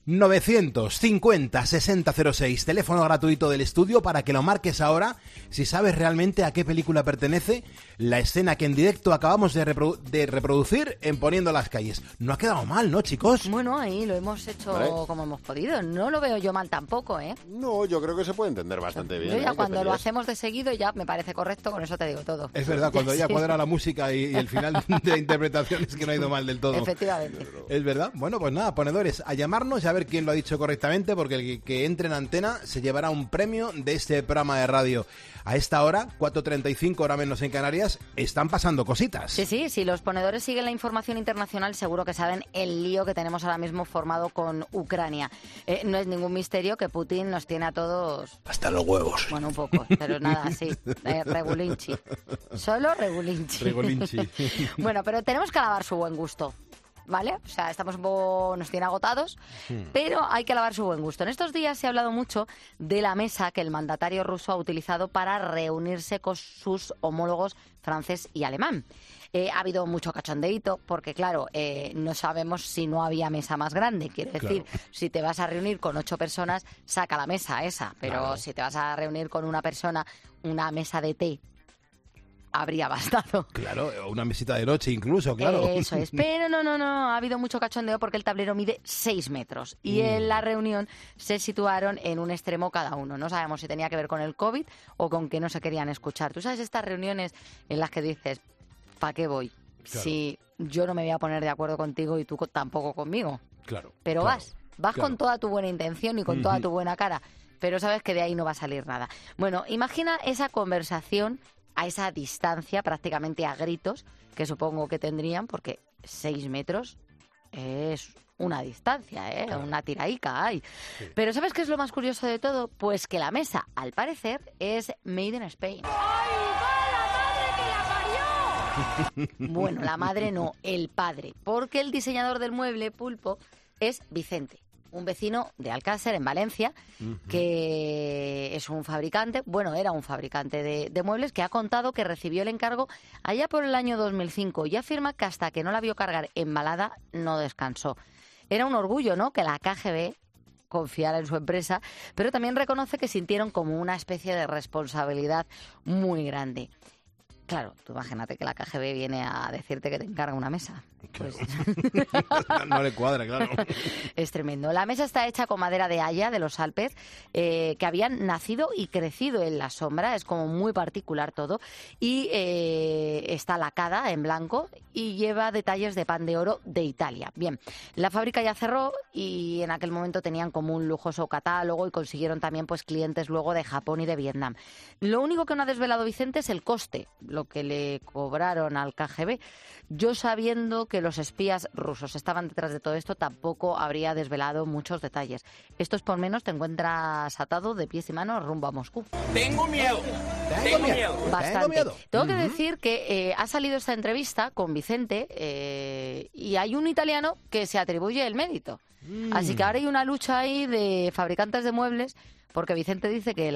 novecientos cincuenta sesenta cero seis, teléfono gratuito del estudio para que lo marques ahora si sabes realmente a qué película pertenece la escena que en directo acabamos de, reprodu- de reproducir en Poniendo las calles. No ha quedado mal, ¿no, chicos? Bueno, ahí lo hemos hecho ¿Vale? como hemos podido. No lo veo yo mal tampoco, ¿eh? No, yo creo que se puede entender bastante bien. Yo ya ¿eh? cuando ¿Qué lo peli es? hacemos de seguido ya me parece correcto, con eso te digo todo. Es verdad, cuando ya Sí. cuadra la música y, y el final de la interpretación es que no ha ido mal del todo. Efectivamente. Es verdad. Bueno, pues nada, ponedores, a llamarnos y a ver quién lo ha dicho correctamente, porque el que, que entre en antena se llevará un premio de este programa de radio. A esta hora, cuatro treinta y cinco, hora menos en Canarias, están pasando cositas. Sí, sí, si los ponedores siguen la información internacional, seguro que saben el lío que tenemos ahora mismo formado con Ucrania. Eh, no es ningún misterio que Putin nos tiene a todos... Hasta los huevos. Bueno, un poco, pero nada, sí, eh, regulinchi. Solo regulinchi. Regulinchi. Bueno, pero tenemos que alabar su buen gusto, ¿vale? O sea, estamos un poco, nos tiene agotados, pero hay que alabar su buen gusto. En estos días se ha hablado mucho de la mesa que el mandatario ruso ha utilizado para reunirse con sus homólogos francés y alemán. Eh, ha habido mucho cachondeíto porque, claro, eh, no sabemos si no había mesa más grande. Quiero decir, Claro. si te vas a reunir con ocho personas, saca la mesa esa. Pero Claro. si te vas a reunir con una persona, una mesa de té habría bastado. Claro, una mesita de noche incluso, claro. Eso es. Pero no, no, no. Ha habido mucho cachondeo porque el tablero mide seis metros. Y Mm. en la reunión se situaron en un extremo cada uno. No sabemos si tenía que ver con el COVID o con que no se querían escuchar. Tú sabes estas reuniones en las que dices, ¿para qué voy? Claro. Si yo no me voy a poner de acuerdo contigo y tú co- tampoco conmigo. Claro. Pero claro, vas, vas claro. con toda tu buena intención y con toda Ujú. tu buena cara, pero sabes que de ahí no va a salir nada. Bueno, imagina esa conversación a esa distancia, prácticamente a gritos, que supongo que tendrían, porque seis metros es una distancia, ¿eh? Una tiraica hay. Pero ¿sabes qué es lo más curioso de todo? Pues que la mesa, al parecer, es made in Spain. Bueno, la madre no, el padre, porque el diseñador del mueble, Pulpo, es Vicente, un vecino de Alcácer, en Valencia, que es un fabricante, bueno, era un fabricante de, de muebles, que ha contado que recibió el encargo allá por el año dos mil cinco y afirma que hasta que no la vio cargar embalada no descansó. Era un orgullo, ¿no?, que la K G B confiara en su empresa, pero también reconoce que sintieron como una especie de responsabilidad muy grande. Claro, tú imagínate que la K G B viene a decirte que te encarga una mesa. Pues No le cuadra, claro. es tremendo. La mesa está hecha con madera de haya de los Alpes, eh, que habían nacido y crecido en la sombra. Es como muy particular todo. Y eh, está lacada en blanco y lleva detalles de pan de oro de Italia. Bien, la fábrica ya cerró y en aquel momento tenían como un lujoso catálogo y consiguieron también pues clientes luego de Japón y de Vietnam. Lo único que no ha desvelado Vicente es el coste, lo que le cobraron al K G B. Yo, sabiendo que los espías rusos estaban detrás de todo esto, tampoco habría desvelado muchos detalles. Estos por menos te encuentras atado de pies y manos rumbo a Moscú. Tengo miedo. Tengo miedo. Bastante. Tengo miedo. Tengo que Ujú. decir que eh, ha salido esta entrevista con Vicente eh, y hay un italiano que se atribuye el mérito. Así que ahora hay una lucha ahí de fabricantes de muebles, porque Vicente dice que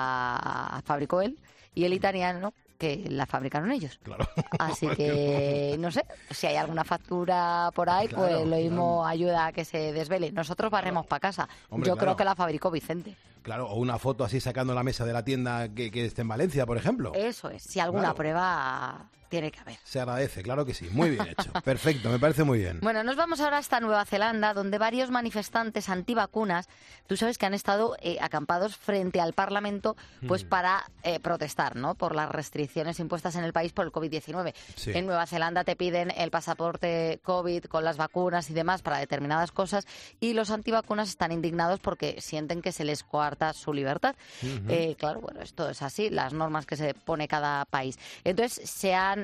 la fabricó él y el italiano que la fabricaron ellos. Claro. Así que, no sé, si hay alguna factura por ahí, Claro, pues lo mismo claro. ayuda a que se desvele. Nosotros barremos para casa. Hombre, Yo claro. creo que la fabricó Vicente. Claro, o una foto así sacando la mesa de la tienda que, que esté en Valencia, por ejemplo. Eso es, si alguna Claro. prueba tiene que haber. Se agradece, claro que sí. Muy bien hecho. Perfecto, me parece muy bien. Bueno, nos vamos ahora hasta Nueva Zelanda, donde varios manifestantes antivacunas, tú sabes que han estado eh, acampados frente al Parlamento pues Mm. para eh, protestar, ¿no?, por las restricciones impuestas en el país por el COVID diecinueve. Sí. En Nueva Zelanda te piden el pasaporte COVID con las vacunas y demás para determinadas cosas y los antivacunas están indignados porque sienten que se les coarta su libertad. Ujú. Eh, claro, bueno, esto es así, las normas que se pone cada país. Entonces se han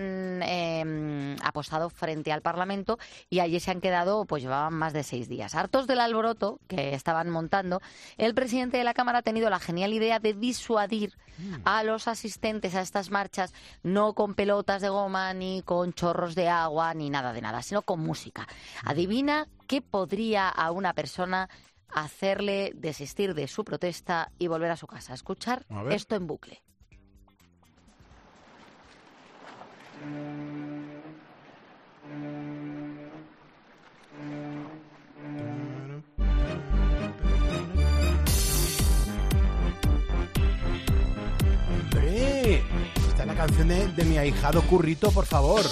eh, apostado frente al Parlamento y allí se han quedado, pues llevaban más de seis días. Hartos del alboroto que estaban montando, el presidente de la Cámara ha tenido la genial idea de disuadir a los asistentes a estas marchas, no con pelotas de goma, ni con chorros de agua, ni nada de nada, sino con música. Adivina qué podría a una persona hacerle desistir de su protesta y volver a su casa. Escuchar A ver. esto en bucle. La canción de, de mi ahijado Currito, por favor.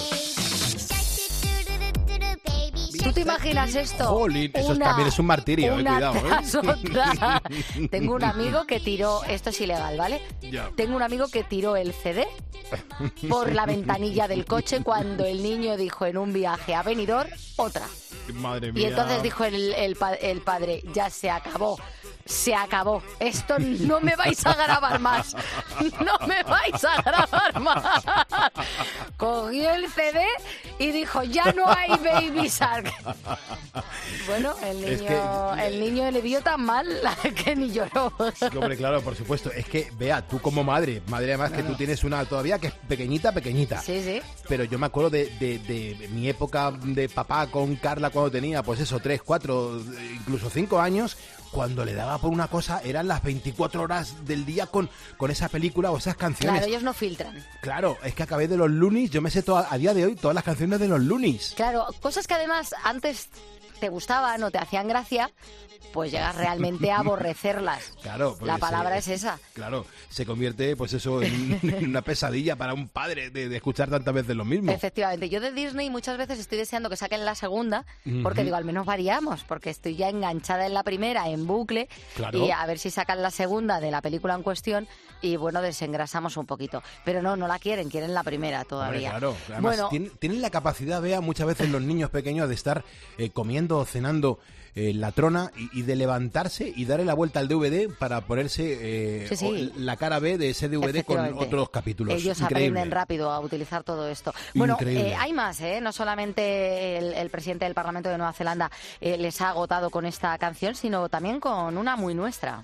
¿Tú te imaginas esto? Jolín, eso Una- también es un martirio, eh, una cuidado. ¿eh? tras otra. Tengo un amigo que tiró, esto es ilegal, ¿vale? Ya. Tengo un amigo que tiró el C D por la ventanilla del coche cuando el niño dijo en un viaje a Benidorm, otra. Madre mía. Y entonces dijo el, el, pa- el padre, ya se acabó, se acabó. Esto no me vais a grabar más. No me vais a grabar más. Cogió el C D y dijo, ya no hay Baby Shark. Bueno, el niño, Es que- el niño le vio tan mal que ni lloró. Hombre, claro, por supuesto. Es que, Bea, tú como madre, madre además que tú tienes una todavía que es pequeñita, pequeñita. Sí, sí. Pero yo me acuerdo de, de- de mi época de papá con Carla cuando tenía, pues eso, tres, cuatro, incluso cinco años. Cuando le daba por una cosa, eran las veinticuatro horas del día con, con esa película o esas canciones. Claro, ellos no filtran. Claro, es que acabé de los Loonies, yo me sé toda- a día de hoy todas las canciones de los Loonies. Claro, cosas que además antes te gustaban o te hacían gracia, pues llegas realmente a aborrecerlas. Claro, porque La palabra se- es esa. Claro, se convierte, pues eso, en, en una pesadilla para un padre de, de escuchar tantas veces lo mismo. Efectivamente, yo de Disney muchas veces estoy deseando que saquen la segunda, porque Ujú. digo, al menos variamos, porque estoy ya enganchada en la primera, en bucle, Claro. y a ver si sacan la segunda de la película en cuestión y bueno, desengrasamos un poquito. Pero no, no la quieren, quieren la primera Hombre, todavía. claro, además bueno, tienen, tienen la capacidad, vea, muchas veces los niños pequeños de estar eh, comiendo o cenando eh, la trona y, y de levantarse y darle la vuelta al D V D para ponerse eh, Sí, sí. o- la cara B de ese D V D con efectivamente. otros capítulos. Ellos Increíble. aprenden rápido a utilizar todo esto. Bueno, Increíble. eh, hay más, ¿eh? No solamente el, el presidente del Parlamento de Nueva Zelanda eh, les ha agotado con esta canción, sino también con una muy nuestra.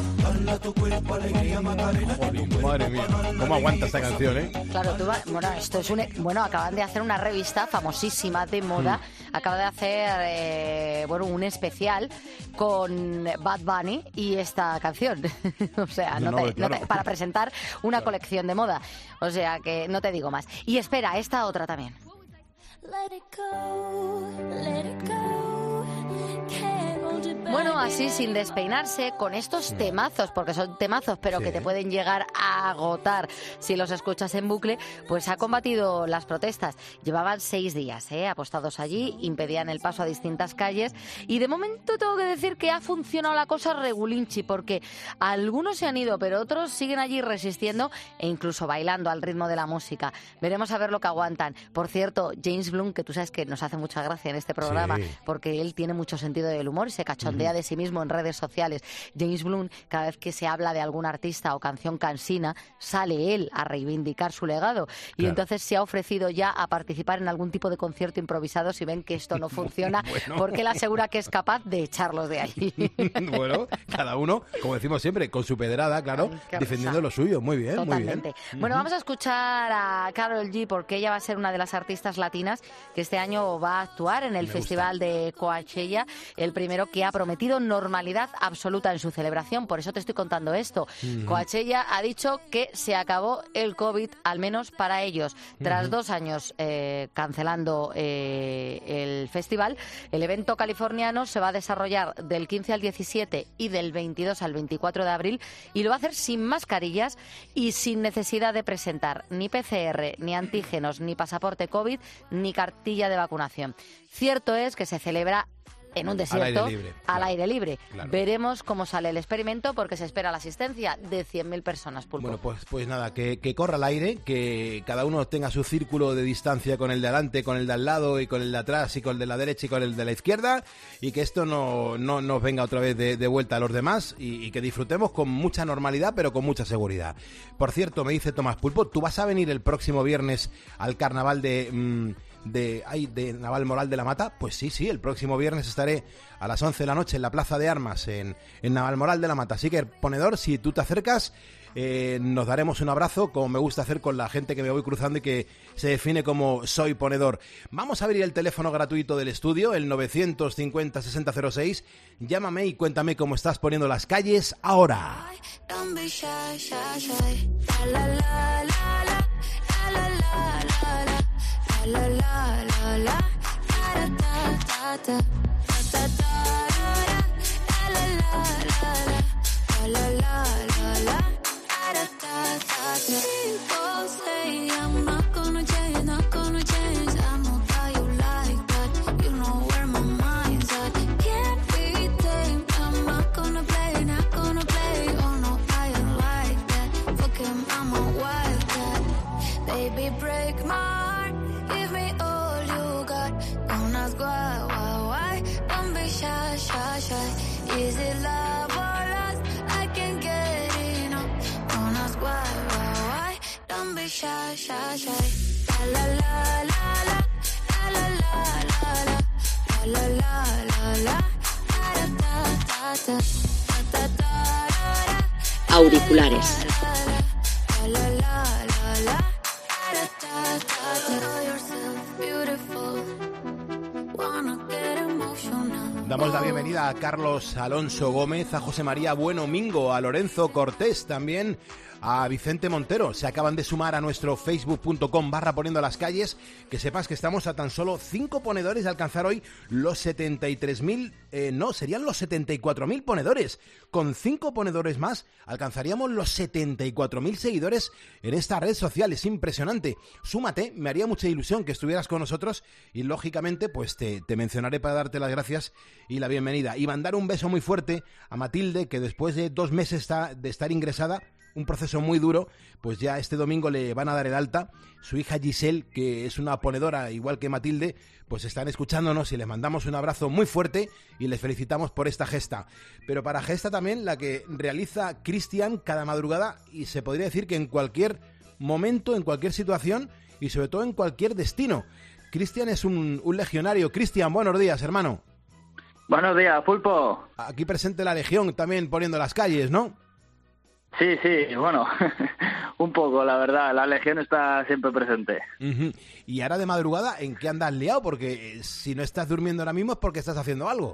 Jolín, madre mía, cómo aguanta esta canción, ¿eh? Claro, tú va- bueno, esto es un, bueno, acaban de hacer una revista famosísima de moda, Mm. acaba de hacer eh, bueno, un especial con Bad Bunny y esta canción. O sea, No, no no, te- no te- claro. para presentar una colección de moda. O sea, que no te digo más. Y espera, esta otra también. Bueno, así sin despeinarse, con estos temazos, porque son temazos, pero Sí. que te pueden llegar a agotar si los escuchas en bucle, pues ha combatido las protestas. Llevaban seis días ¿eh? apostados allí, impedían el paso a distintas calles y de momento tengo que decir que ha funcionado la cosa regulinchi, porque algunos se han ido, pero otros siguen allí resistiendo e incluso bailando al ritmo de la música. Veremos a ver lo que aguantan. Por cierto, James Blunt, que tú sabes que nos hace mucha gracia en este programa, Sí. porque él tiene mucho sentido del humor y se cachondea de sí mismo en redes sociales. James Blunt, cada vez que se habla de algún artista o canción cansina, sale él a reivindicar su legado. Y Claro. entonces se ha ofrecido ya a participar en algún tipo de concierto improvisado si ven que esto no funciona, Bueno. porque él asegura que es capaz de echarlos de ahí. Bueno, cada uno, como decimos siempre, con su pedrada, claro, Ay, qué defendiendo risa. lo suyo. Muy bien, Totalmente. muy bien. Bueno, Ujú. vamos a escuchar a Karol G porque ella va a ser una de las artistas latinas que este año va a actuar en el Me Festival de Coachella, el primero que ha prometido normalidad absoluta en su celebración. Por eso te estoy contando esto. Ujú. Coachella ha dicho que se acabó el COVID, al menos para ellos. Tras Ujú. dos años eh, cancelando eh, el festival, el evento californiano se va a desarrollar del quince al diecisiete y del veintidós al veinticuatro de abril y lo va a hacer sin mascarillas y sin necesidad de presentar ni P C R, ni antígenos, ni pasaporte COVID, ni cartilla de vacunación. Cierto es que se celebra en un desierto, Al aire libre, al claro, aire libre. claro. Veremos cómo sale el experimento porque se espera la asistencia de cien mil personas, Pulpo. Bueno, pues, pues nada, que, que corra el aire, que cada uno tenga su círculo de distancia con el de adelante, con el de al lado y con el de atrás y con el de la derecha y con el de la izquierda y que esto no, no nos venga otra vez de, de vuelta a los demás y, y que disfrutemos con mucha normalidad pero con mucha seguridad. Por cierto, me dice Tomás Pulpo, ¿tú vas a venir el próximo viernes al carnaval de... Mmm, de, ay, de Navalmoral de la Mata? Pues sí, sí, el próximo viernes estaré a las once de la noche en la Plaza de Armas en, en Navalmoral de la Mata. Así que, ponedor, si tú te acercas, eh, nos daremos un abrazo, como me gusta hacer con la gente que me voy cruzando y que se define como soy ponedor. Vamos a abrir el teléfono gratuito del estudio, el novecientos cincuenta sesenta cero seis. Llámame y cuéntame cómo estás poniendo las calles ahora. Don't be shy, shy, shy. La la la la la, la la la la la, la la la la, da da da da, da da da, la la la la, la la la la, da da da da. People say Baby, break my heart, give me all you got. Don't ask why, why, why, don't be shy, shy, shy. Is it love or lust? I can't get enough. Don't ask why, why, why, don't be shy, shy, shy. La la la la la, la la la la la, la la la la la, da da da da, da da da. Auriculares. La la la la la, da da da da. Yourself beautiful, wanna get emotional. Damos la bienvenida a Carlos Alonso Gómez, a José María Bueno Mingo, a Lorenzo Cortés, también a Vicente Montero. Se acaban de sumar a nuestro facebook punto com barra poniendo las calles. Que sepas que estamos a tan solo cinco ponedores de alcanzar hoy los setenta y tres mil, eh, no, serían los setenta y cuatro mil ponedores. Con cinco ponedores más alcanzaríamos los setenta y cuatro mil seguidores en esta red social. Es impresionante. Súmate, me haría mucha ilusión que estuvieras con nosotros y lógicamente pues te, te mencionaré para darte las gracias y la bienvenida. Y mandar un beso muy fuerte a Matilde, que después de dos meses está, de estar ingresada, un proceso muy duro, pues ya este domingo le van a dar el alta. Su hija Giselle, que es una ponedora igual que Matilde, pues están escuchándonos y les mandamos un abrazo muy fuerte y les felicitamos por esta gesta. Pero para gesta también la que realiza Cristian cada madrugada, y se podría decir que en cualquier momento, en cualquier situación y sobre todo en cualquier destino. Cristian es un, un legionario. Cristian, buenos días, hermano. Buenos días, Pulpo. Aquí presente la Legión también poniendo las calles, ¿no? Sí, sí, bueno, un poco, la verdad, la Legión está siempre presente. Uh-huh. Y ahora de madrugada, ¿en qué andas liado? Porque eh, si no estás durmiendo ahora mismo es porque estás haciendo algo.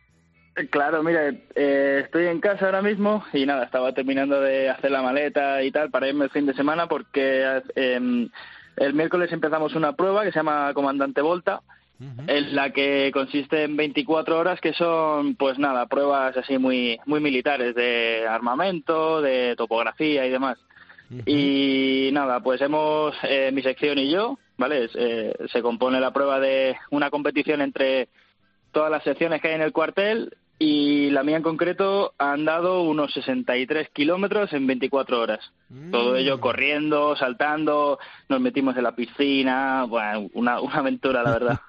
Claro, mira, eh, estoy en casa ahora mismo y nada, estaba terminando de hacer la maleta y tal para irme el fin de semana porque eh, el miércoles empezamos una prueba que se llama Comandante Volta, uh-huh, en la que consiste en veinticuatro horas que son, pues nada, pruebas así muy muy militares de armamento, de topografía y demás. Uh-huh. Y nada, pues hemos, eh, mi sección y yo, ¿vale? Eh, se compone la prueba de una competición entre todas las secciones que hay en el cuartel y la mía en concreto ha andado unos sesenta y tres kilómetros en veinticuatro horas. Mm. Todo ello corriendo, saltando, nos metimos en la piscina, bueno, una, una aventura, la verdad.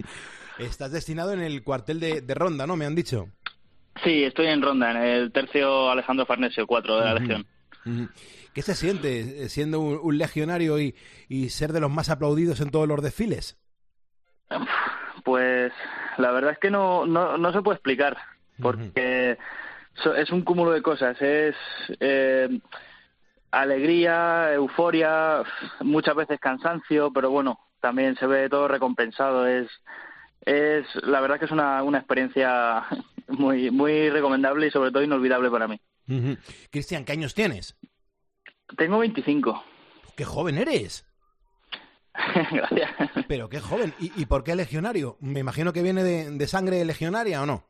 Estás destinado en el cuartel de, de Ronda, ¿no? Me han dicho. Sí, estoy en Ronda, en el tercio Alejandro Farnesio cuatro de la uh-huh. Legión. Uh-huh. ¿Qué se siente siendo un, un legionario y, y ser de los más aplaudidos en todos los desfiles? Pues la verdad es que no, no, no se puede explicar, porque uh-huh. es un cúmulo de cosas, es eh, alegría, euforia, muchas veces cansancio, pero bueno, también se ve todo recompensado. Es, es la verdad que es una, una experiencia muy, muy recomendable y sobre todo inolvidable para mí. Uh-huh. Cristian, ¿qué años tienes? Tengo veinticinco. ¡Qué joven eres! Gracias. Pero qué joven. ¿Y, ¿Y por qué legionario? Me imagino que viene de, de sangre legionaria, ¿o no?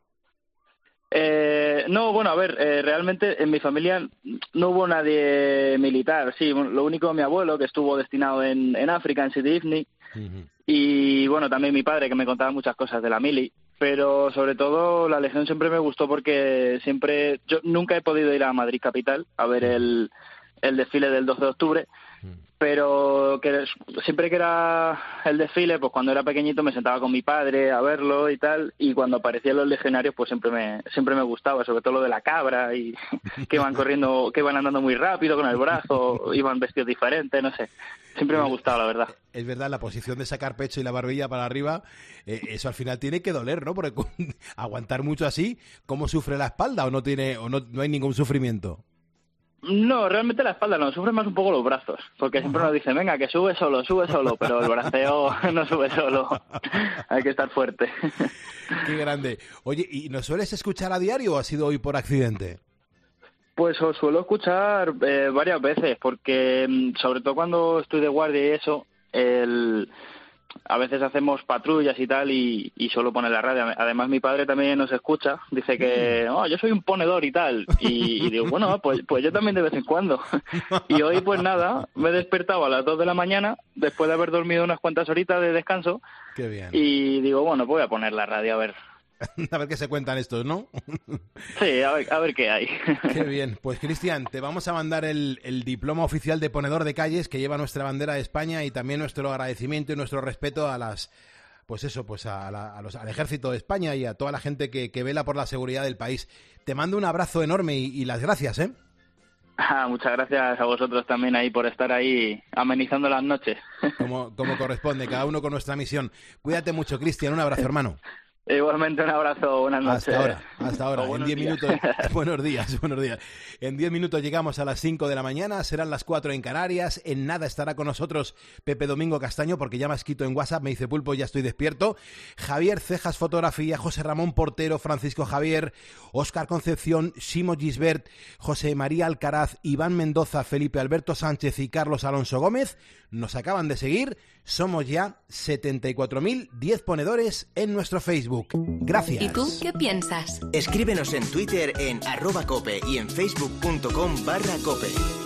Eh, no, bueno, a ver, eh, realmente en mi familia no hubo nadie militar. Sí, lo único mi abuelo, que estuvo destinado en, en África, en Sidi Ifni, uh-huh. y bueno, también mi padre, que me contaba muchas cosas de la mili. Pero sobre todo la Legión siempre me gustó porque siempre... Yo nunca he podido ir a Madrid capital a ver el, el desfile del doce de octubre, pero que siempre que era el desfile, pues cuando era pequeñito me sentaba con mi padre a verlo y tal, y cuando aparecían los legionarios pues siempre me siempre me gustaba, sobre todo lo de la cabra y que iban corriendo, que iban andando muy rápido con el brazo, iban vestidos diferentes, no sé, siempre me ha gustado, la verdad. Es verdad, la posición de sacar pecho y la barbilla para arriba, eh, eso al final tiene que doler, ¿no? Porque aguantar mucho así, ¿cómo sufre la espalda o no tiene o no, no hay ningún sufrimiento? No, realmente la espalda no, sufre más un poco los brazos, porque siempre nos dicen, venga, que sube solo, sube solo, pero el braceo no sube solo, hay que estar fuerte. Qué grande. Oye, ¿y nos sueles escuchar a diario o ha sido hoy por accidente? Pues os suelo escuchar eh, varias veces, porque sobre todo cuando estoy de guardia y eso, el... a veces hacemos patrullas y tal y, y solo pone la radio. Además mi padre también nos escucha, dice que oh, yo soy un ponedor y tal, y, y digo, bueno, pues, pues yo también de vez en cuando. Y hoy pues nada, me he despertado a las dos de la mañana después de haber dormido unas cuantas horitas de descanso. Qué bien. Y digo, bueno, pues voy a poner la radio a ver A ver qué se cuentan estos, ¿no? Sí, a ver, a ver qué hay. Qué bien. Pues, Cristian, te vamos a mandar el, el diploma oficial de ponedor de calles que lleva nuestra bandera de España y también nuestro agradecimiento y nuestro respeto a las... Pues eso, pues a la, a los, al Ejército de España y a toda la gente que, que vela por la seguridad del país. Te mando un abrazo enorme y, y las gracias, ¿eh? Ah, muchas gracias a vosotros también ahí por estar ahí amenizando las noches. Como, como corresponde, cada uno con nuestra misión. Cuídate mucho, Cristian. Un abrazo, hermano. Igualmente un abrazo, buenas noches. Hasta ahora, hasta ahora. En diez minutos, buenos días, buenos días. En diez minutos llegamos a las cinco de la mañana, serán las cuatro en Canarias. En nada estará con nosotros Pepe Domingo Castaño, porque ya me ha escrito en WhatsApp, me dice Pulpo, ya estoy despierto. Javier Cejas Fotografía, José Ramón Portero, Francisco Javier, Óscar Concepción, Ximo Gisbert, José María Alcaraz, Iván Mendoza, Felipe Alberto Sánchez y Carlos Alonso Gómez nos acaban de seguir. Somos ya setenta y cuatro mil diez ponedores en nuestro Facebook. Gracias. ¿Y tú qué piensas? Escríbenos en Twitter en arroba cope y en facebook.com barra cope.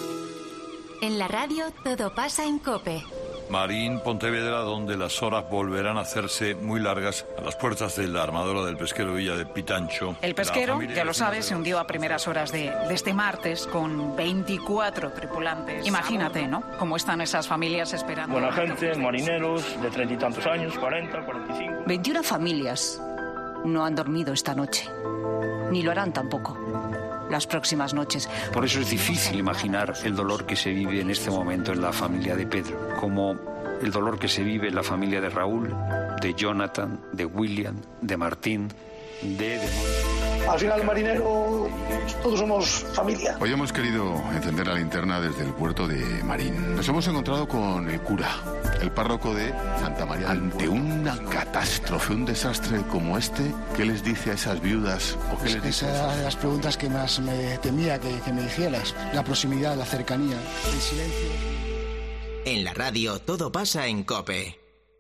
En la radio todo pasa en COPE. Marín, Pontevedra, donde las horas volverán a hacerse muy largas a las puertas de la armadora del pesquero Villa de Pitancho. El pesquero, ya lo sabes, se hundió a primeras horas de, de este martes con veinticuatro tripulantes. Imagínate, ¿no? Cómo están esas familias esperando. Buena gente, marineros de treinta y tantos años, cuarenta, cuarenta y cinco. veintiuna familias no han dormido esta noche, ni lo harán tampoco las próximas noches. Por eso es difícil imaginar el dolor que se vive en este momento en la familia de Pedro, como el dolor que se vive en la familia de Raúl, de Jonathan, de William, de Martín, de... de... Al final, marinero, todos somos familia. Hoy hemos querido encender la linterna desde el puerto de Marín. Nos hemos encontrado con el cura, el párroco de Santa María. Ante una catástrofe, un desastre como este, ¿qué les dice a esas viudas? ¿O qué les dice? Esas eran las preguntas que más me temía que, que me dijeras. La proximidad, la cercanía, el silencio. En la radio todo pasa en COPE.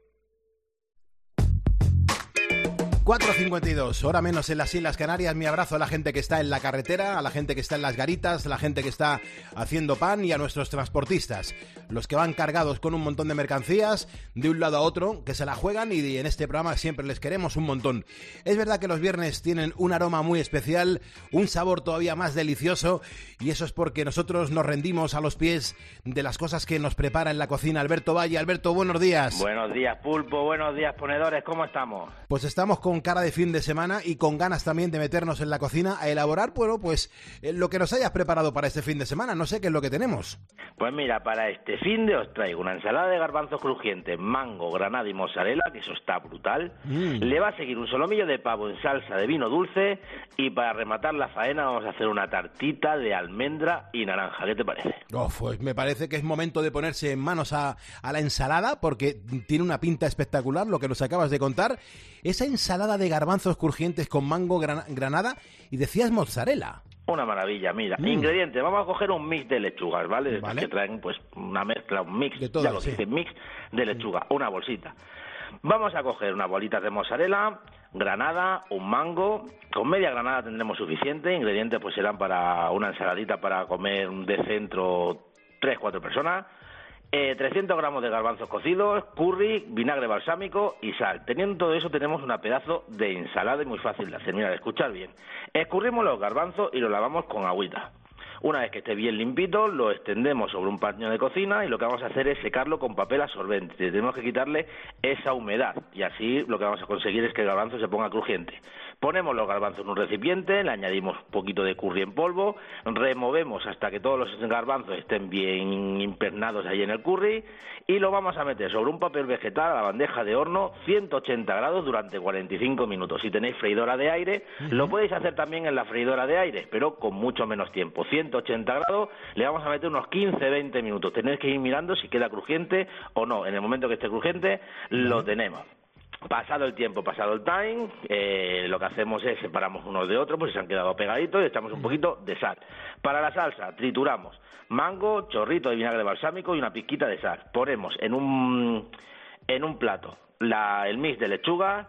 cuatro cincuenta y dos, hora menos en las Islas Canarias. Mi abrazo a la gente que está en la carretera, a la gente que está en las garitas, a la gente que está haciendo pan y a nuestros transportistas, los que van cargados con un montón de mercancías de un lado a otro, que se la juegan y en este programa siempre les queremos un montón. Es verdad que los viernes tienen un aroma muy especial, un sabor todavía más delicioso, y eso es porque nosotros nos rendimos a los pies de las cosas que nos prepara en la cocina Alberto Valle. Alberto, buenos días. Buenos días, Pulpo, buenos días, ponedores, ¿cómo estamos? Pues estamos con cara de fin de semana y con ganas también de meternos en la cocina a elaborar, bueno, pues eh, lo que nos hayas preparado para este fin de semana. No sé qué es lo que tenemos. Pues mira, para este fin de os traigo una ensalada de garbanzos crujientes, mango, granada y mozzarella, que eso está brutal. Mm. Le va a seguir un solomillo de pavo en salsa de vino dulce y para rematar la faena vamos a hacer una tartita de almendra y naranja. ¿Qué te parece? Oh, pues me parece que es momento de ponerse en manos a, a la ensalada porque tiene una pinta espectacular lo que nos acabas de contar. Esa ensalada de garbanzos crujientes con mango, gran, granada y decías mozzarella. Una maravilla, mira. Mm. Ingredientes, vamos a coger un mix de lechugas, ¿vale? ¿vale? Que traen pues una mezcla, un mix, de todo, ya lo sí. dice, mix de lechuga, una bolsita. Vamos a coger unas bolitas de mozzarella, granada, un mango, con media granada tendremos suficiente, ingredientes pues serán para una ensaladita para comer de centro tres, cuatro personas. Eh, trescientos gramos de garbanzos cocidos, curry, vinagre balsámico y sal. Teniendo todo eso tenemos una pedazo de ensalada y muy fácil de hacer. Mira, escuchad bien. Escurrimos los garbanzos y los lavamos con agüita. Una vez que esté bien limpito, lo extendemos sobre un paño de cocina y lo que vamos a hacer es secarlo con papel absorbente. Tenemos que quitarle esa humedad y así lo que vamos a conseguir es que el garbanzo se ponga crujiente. Ponemos los garbanzos en un recipiente, le añadimos un poquito de curry en polvo, removemos hasta que todos los garbanzos estén bien impregnados ahí en el curry y lo vamos a meter sobre un papel vegetal a la bandeja de horno ciento ochenta grados durante cuarenta y cinco minutos. Si tenéis freidora de aire, uh-huh. lo podéis hacer también en la freidora de aire, pero con mucho menos tiempo. ciento ochenta grados, le vamos a meter unos quince a veinte minutos. Tenéis que ir mirando si queda crujiente o no. En el momento que esté crujiente, uh-huh. lo tenemos. Pasado el tiempo, pasado el time, eh, lo que hacemos es separamos unos de otros, pues se han quedado pegaditos y echamos un poquito de sal. Para la salsa, trituramos mango, chorrito de vinagre balsámico y una pizquita de sal. Ponemos en un en un plato la, el mix de lechuga,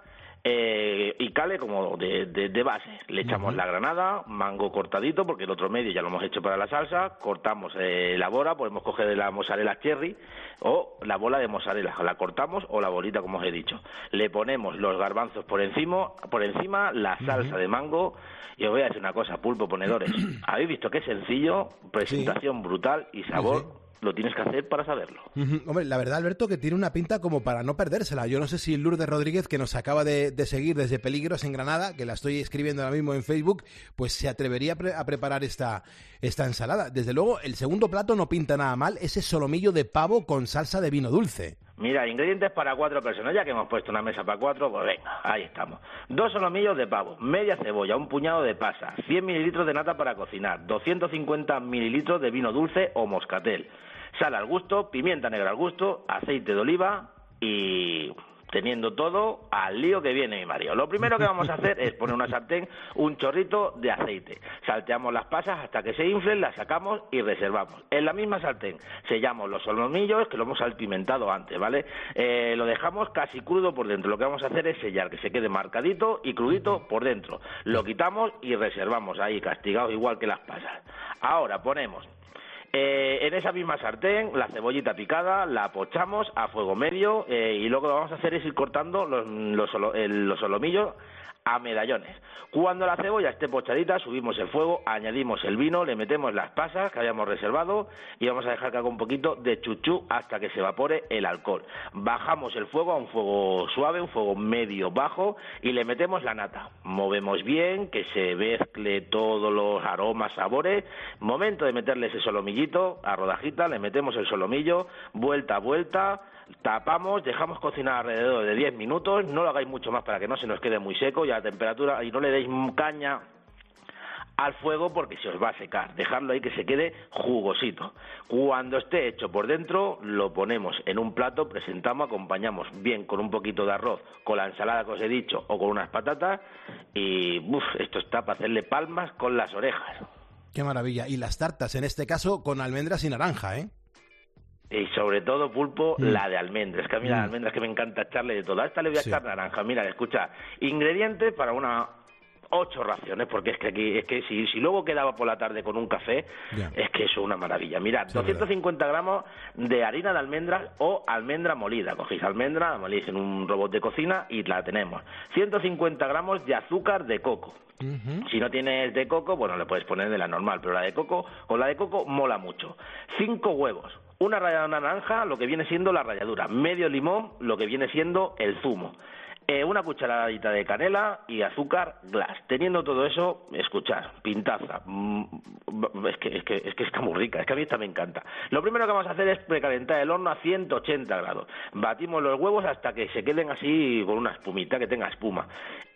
Eh, y cale como de, de, de base. Le echamos uh-huh. la granada, mango cortadito, porque el otro medio ya lo hemos hecho para la salsa, cortamos eh, la bola, podemos coger de la mozzarella cherry o la bola de mozzarella, la cortamos o la bolita como os he dicho. Le ponemos los garbanzos por encima, por encima la salsa uh-huh. de mango, y os voy a decir una cosa, pulpo ponedores, ¿habéis visto qué sencillo? Presentación sí. brutal y sabor... Sí. Lo tienes que hacer para saberlo. Uh-huh. Hombre, la verdad, Alberto, que tiene una pinta como para no perdérsela. Yo no sé si Lourdes Rodríguez, que nos acaba de, de seguir desde Peligros en Granada, que la estoy escribiendo ahora mismo en Facebook, pues se atrevería a, pre- a preparar esta, esta ensalada. Desde luego, el segundo plato no pinta nada mal, ese solomillo de pavo con salsa de vino dulce. Mira, ingredientes para cuatro personas, ya que hemos puesto una mesa para cuatro, pues venga, ahí estamos. Dos solomillos de pavo, media cebolla, un puñado de pasas, cien mililitros de nata para cocinar, doscientos cincuenta mililitros de vino dulce o moscatel, sal al gusto, pimienta negra al gusto, aceite de oliva y... teniendo todo al lío que viene mi marido. Lo primero que vamos a hacer es poner una sartén, un chorrito de aceite. Salteamos las pasas hasta que se inflen, las sacamos y reservamos. En la misma sartén sellamos los solomillos, que lo hemos salpimentado antes, ¿vale? Eh, lo dejamos casi crudo por dentro. Lo que vamos a hacer es sellar, que se quede marcadito y crudito por dentro. Lo quitamos y reservamos ahí, castigados igual que las pasas. Ahora ponemos... Eh, en esa misma sartén, la cebollita picada, la pochamos a fuego medio eh, y luego lo que vamos a hacer es ir cortando los, los, solo, el, los solomillos a medallones. Cuando la cebolla esté pochadita, subimos el fuego, añadimos el vino, le metemos las pasas que habíamos reservado y vamos a dejar que haga un poquito de chuchú hasta que se evapore el alcohol. Bajamos el fuego a un fuego suave, un fuego medio bajo y le metemos la nata. Movemos bien, que se mezcle todos los aromas, sabores. Momento de meterle ese solomillito a rodajita, le metemos el solomillo, vuelta a vuelta, tapamos, dejamos cocinar alrededor de diez minutos, no lo hagáis mucho más para que no se nos quede muy seco y a la temperatura, y no le deis caña al fuego porque se os va a secar, dejarlo ahí que se quede jugosito. Cuando esté hecho por dentro, lo ponemos en un plato, presentamos, acompañamos bien con un poquito de arroz, con la ensalada que os he dicho o con unas patatas y uf, esto está para hacerle palmas con las orejas. Qué maravilla. Y las tartas, en este caso con almendras y naranja, ¿eh? Y sobre todo, pulpo, mm. la de almendras. Que a mí mm. la de almendras que me encanta echarle de todo. A esta le voy a sí. echar naranja. Mira, escucha, ingredientes para una ocho raciones, porque es que aquí, es que si, si luego quedaba por la tarde con un café, yeah. es que eso es una maravilla. Mirad, sí, doscientos cincuenta gramos de harina de almendras o almendra molida. Cogéis almendra, la molís en un robot de cocina y la tenemos. ciento cincuenta gramos de azúcar de coco. Uh-huh. Si no tienes de coco, bueno, le puedes poner de la normal, pero la de coco, con la de coco mola mucho. Cinco huevos, una rallada naranja, lo que viene siendo la ralladura, medio limón, lo que viene siendo el zumo. Eh, una cucharadita de canela y azúcar glass. Teniendo todo eso, escuchad, pintaza. Mm, es, que, es, que, es que está muy rica, es que a mí esta me encanta. Lo primero que vamos a hacer es precalentar el horno a ciento ochenta grados. Batimos los huevos hasta que se queden así con una espumita, que tenga espuma.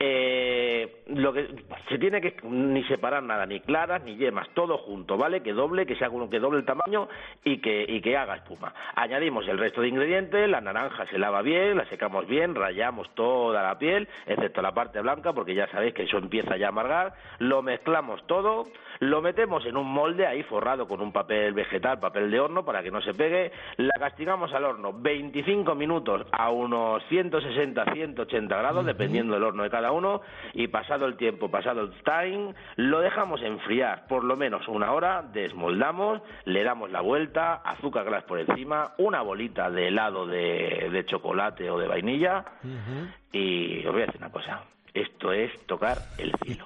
Eh, lo que se tiene que ni separar nada, ni claras ni yemas, todo junto, ¿vale? Que doble, que sea que doble el tamaño y que, y que haga espuma. Añadimos el resto de ingredientes, la naranja se lava bien, la secamos bien, rallamos todo toda la piel, excepto la parte blanca, porque ya sabéis que eso empieza ya a amargar. Lo mezclamos todo, lo metemos en un molde ahí forrado con un papel vegetal, papel de horno, para que no se pegue. La castigamos al horno veinticinco minutos a unos ciento sesenta a ciento ochenta grados, uh-huh. dependiendo del horno de cada uno, y pasado el tiempo, pasado el time, lo dejamos enfriar por lo menos una hora, desmoldamos, le damos la vuelta, azúcar glass por encima, una bolita de helado de, de chocolate o de vainilla, uh-huh. y os voy a decir una cosa. Esto es tocar el cielo.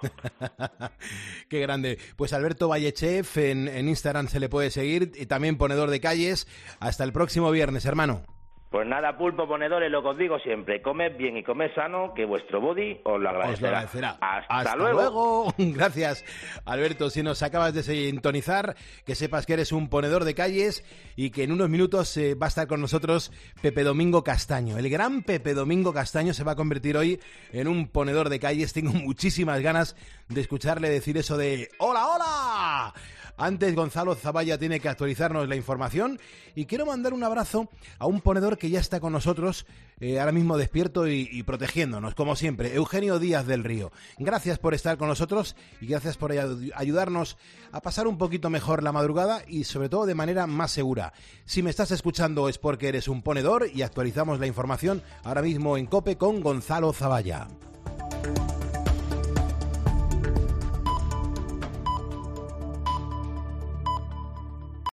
Qué grande. Pues Alberto Vallechef, en, en Instagram se le puede seguir, y también ponedor de calles. Hasta el próximo viernes, hermano. Pues nada, pulpo ponedores, lo que os digo siempre, comed bien y comed sano, que vuestro body os lo agradecerá. Os lo agradecerá. Hasta, Hasta luego. luego. Gracias, Alberto. Si nos acabas de sintonizar, que sepas que eres un ponedor de calles y que en unos minutos eh, va a estar con nosotros Pepe Domingo Castaño. El gran Pepe Domingo Castaño se va a convertir hoy en un ponedor de calles. Tengo muchísimas ganas de escucharle decir eso de ¡Hola, hola! Antes, Gonzalo Zavalla tiene que actualizarnos la información y quiero mandar un abrazo a un ponedor que ya está con nosotros, eh, ahora mismo despierto y, y protegiéndonos, como siempre, Eugenio Díaz del Río. Gracias por estar con nosotros y gracias por ayudarnos a pasar un poquito mejor la madrugada y sobre todo de manera más segura. Si me estás escuchando es porque eres un ponedor y actualizamos la información ahora mismo en COPE con Gonzalo Zavalla.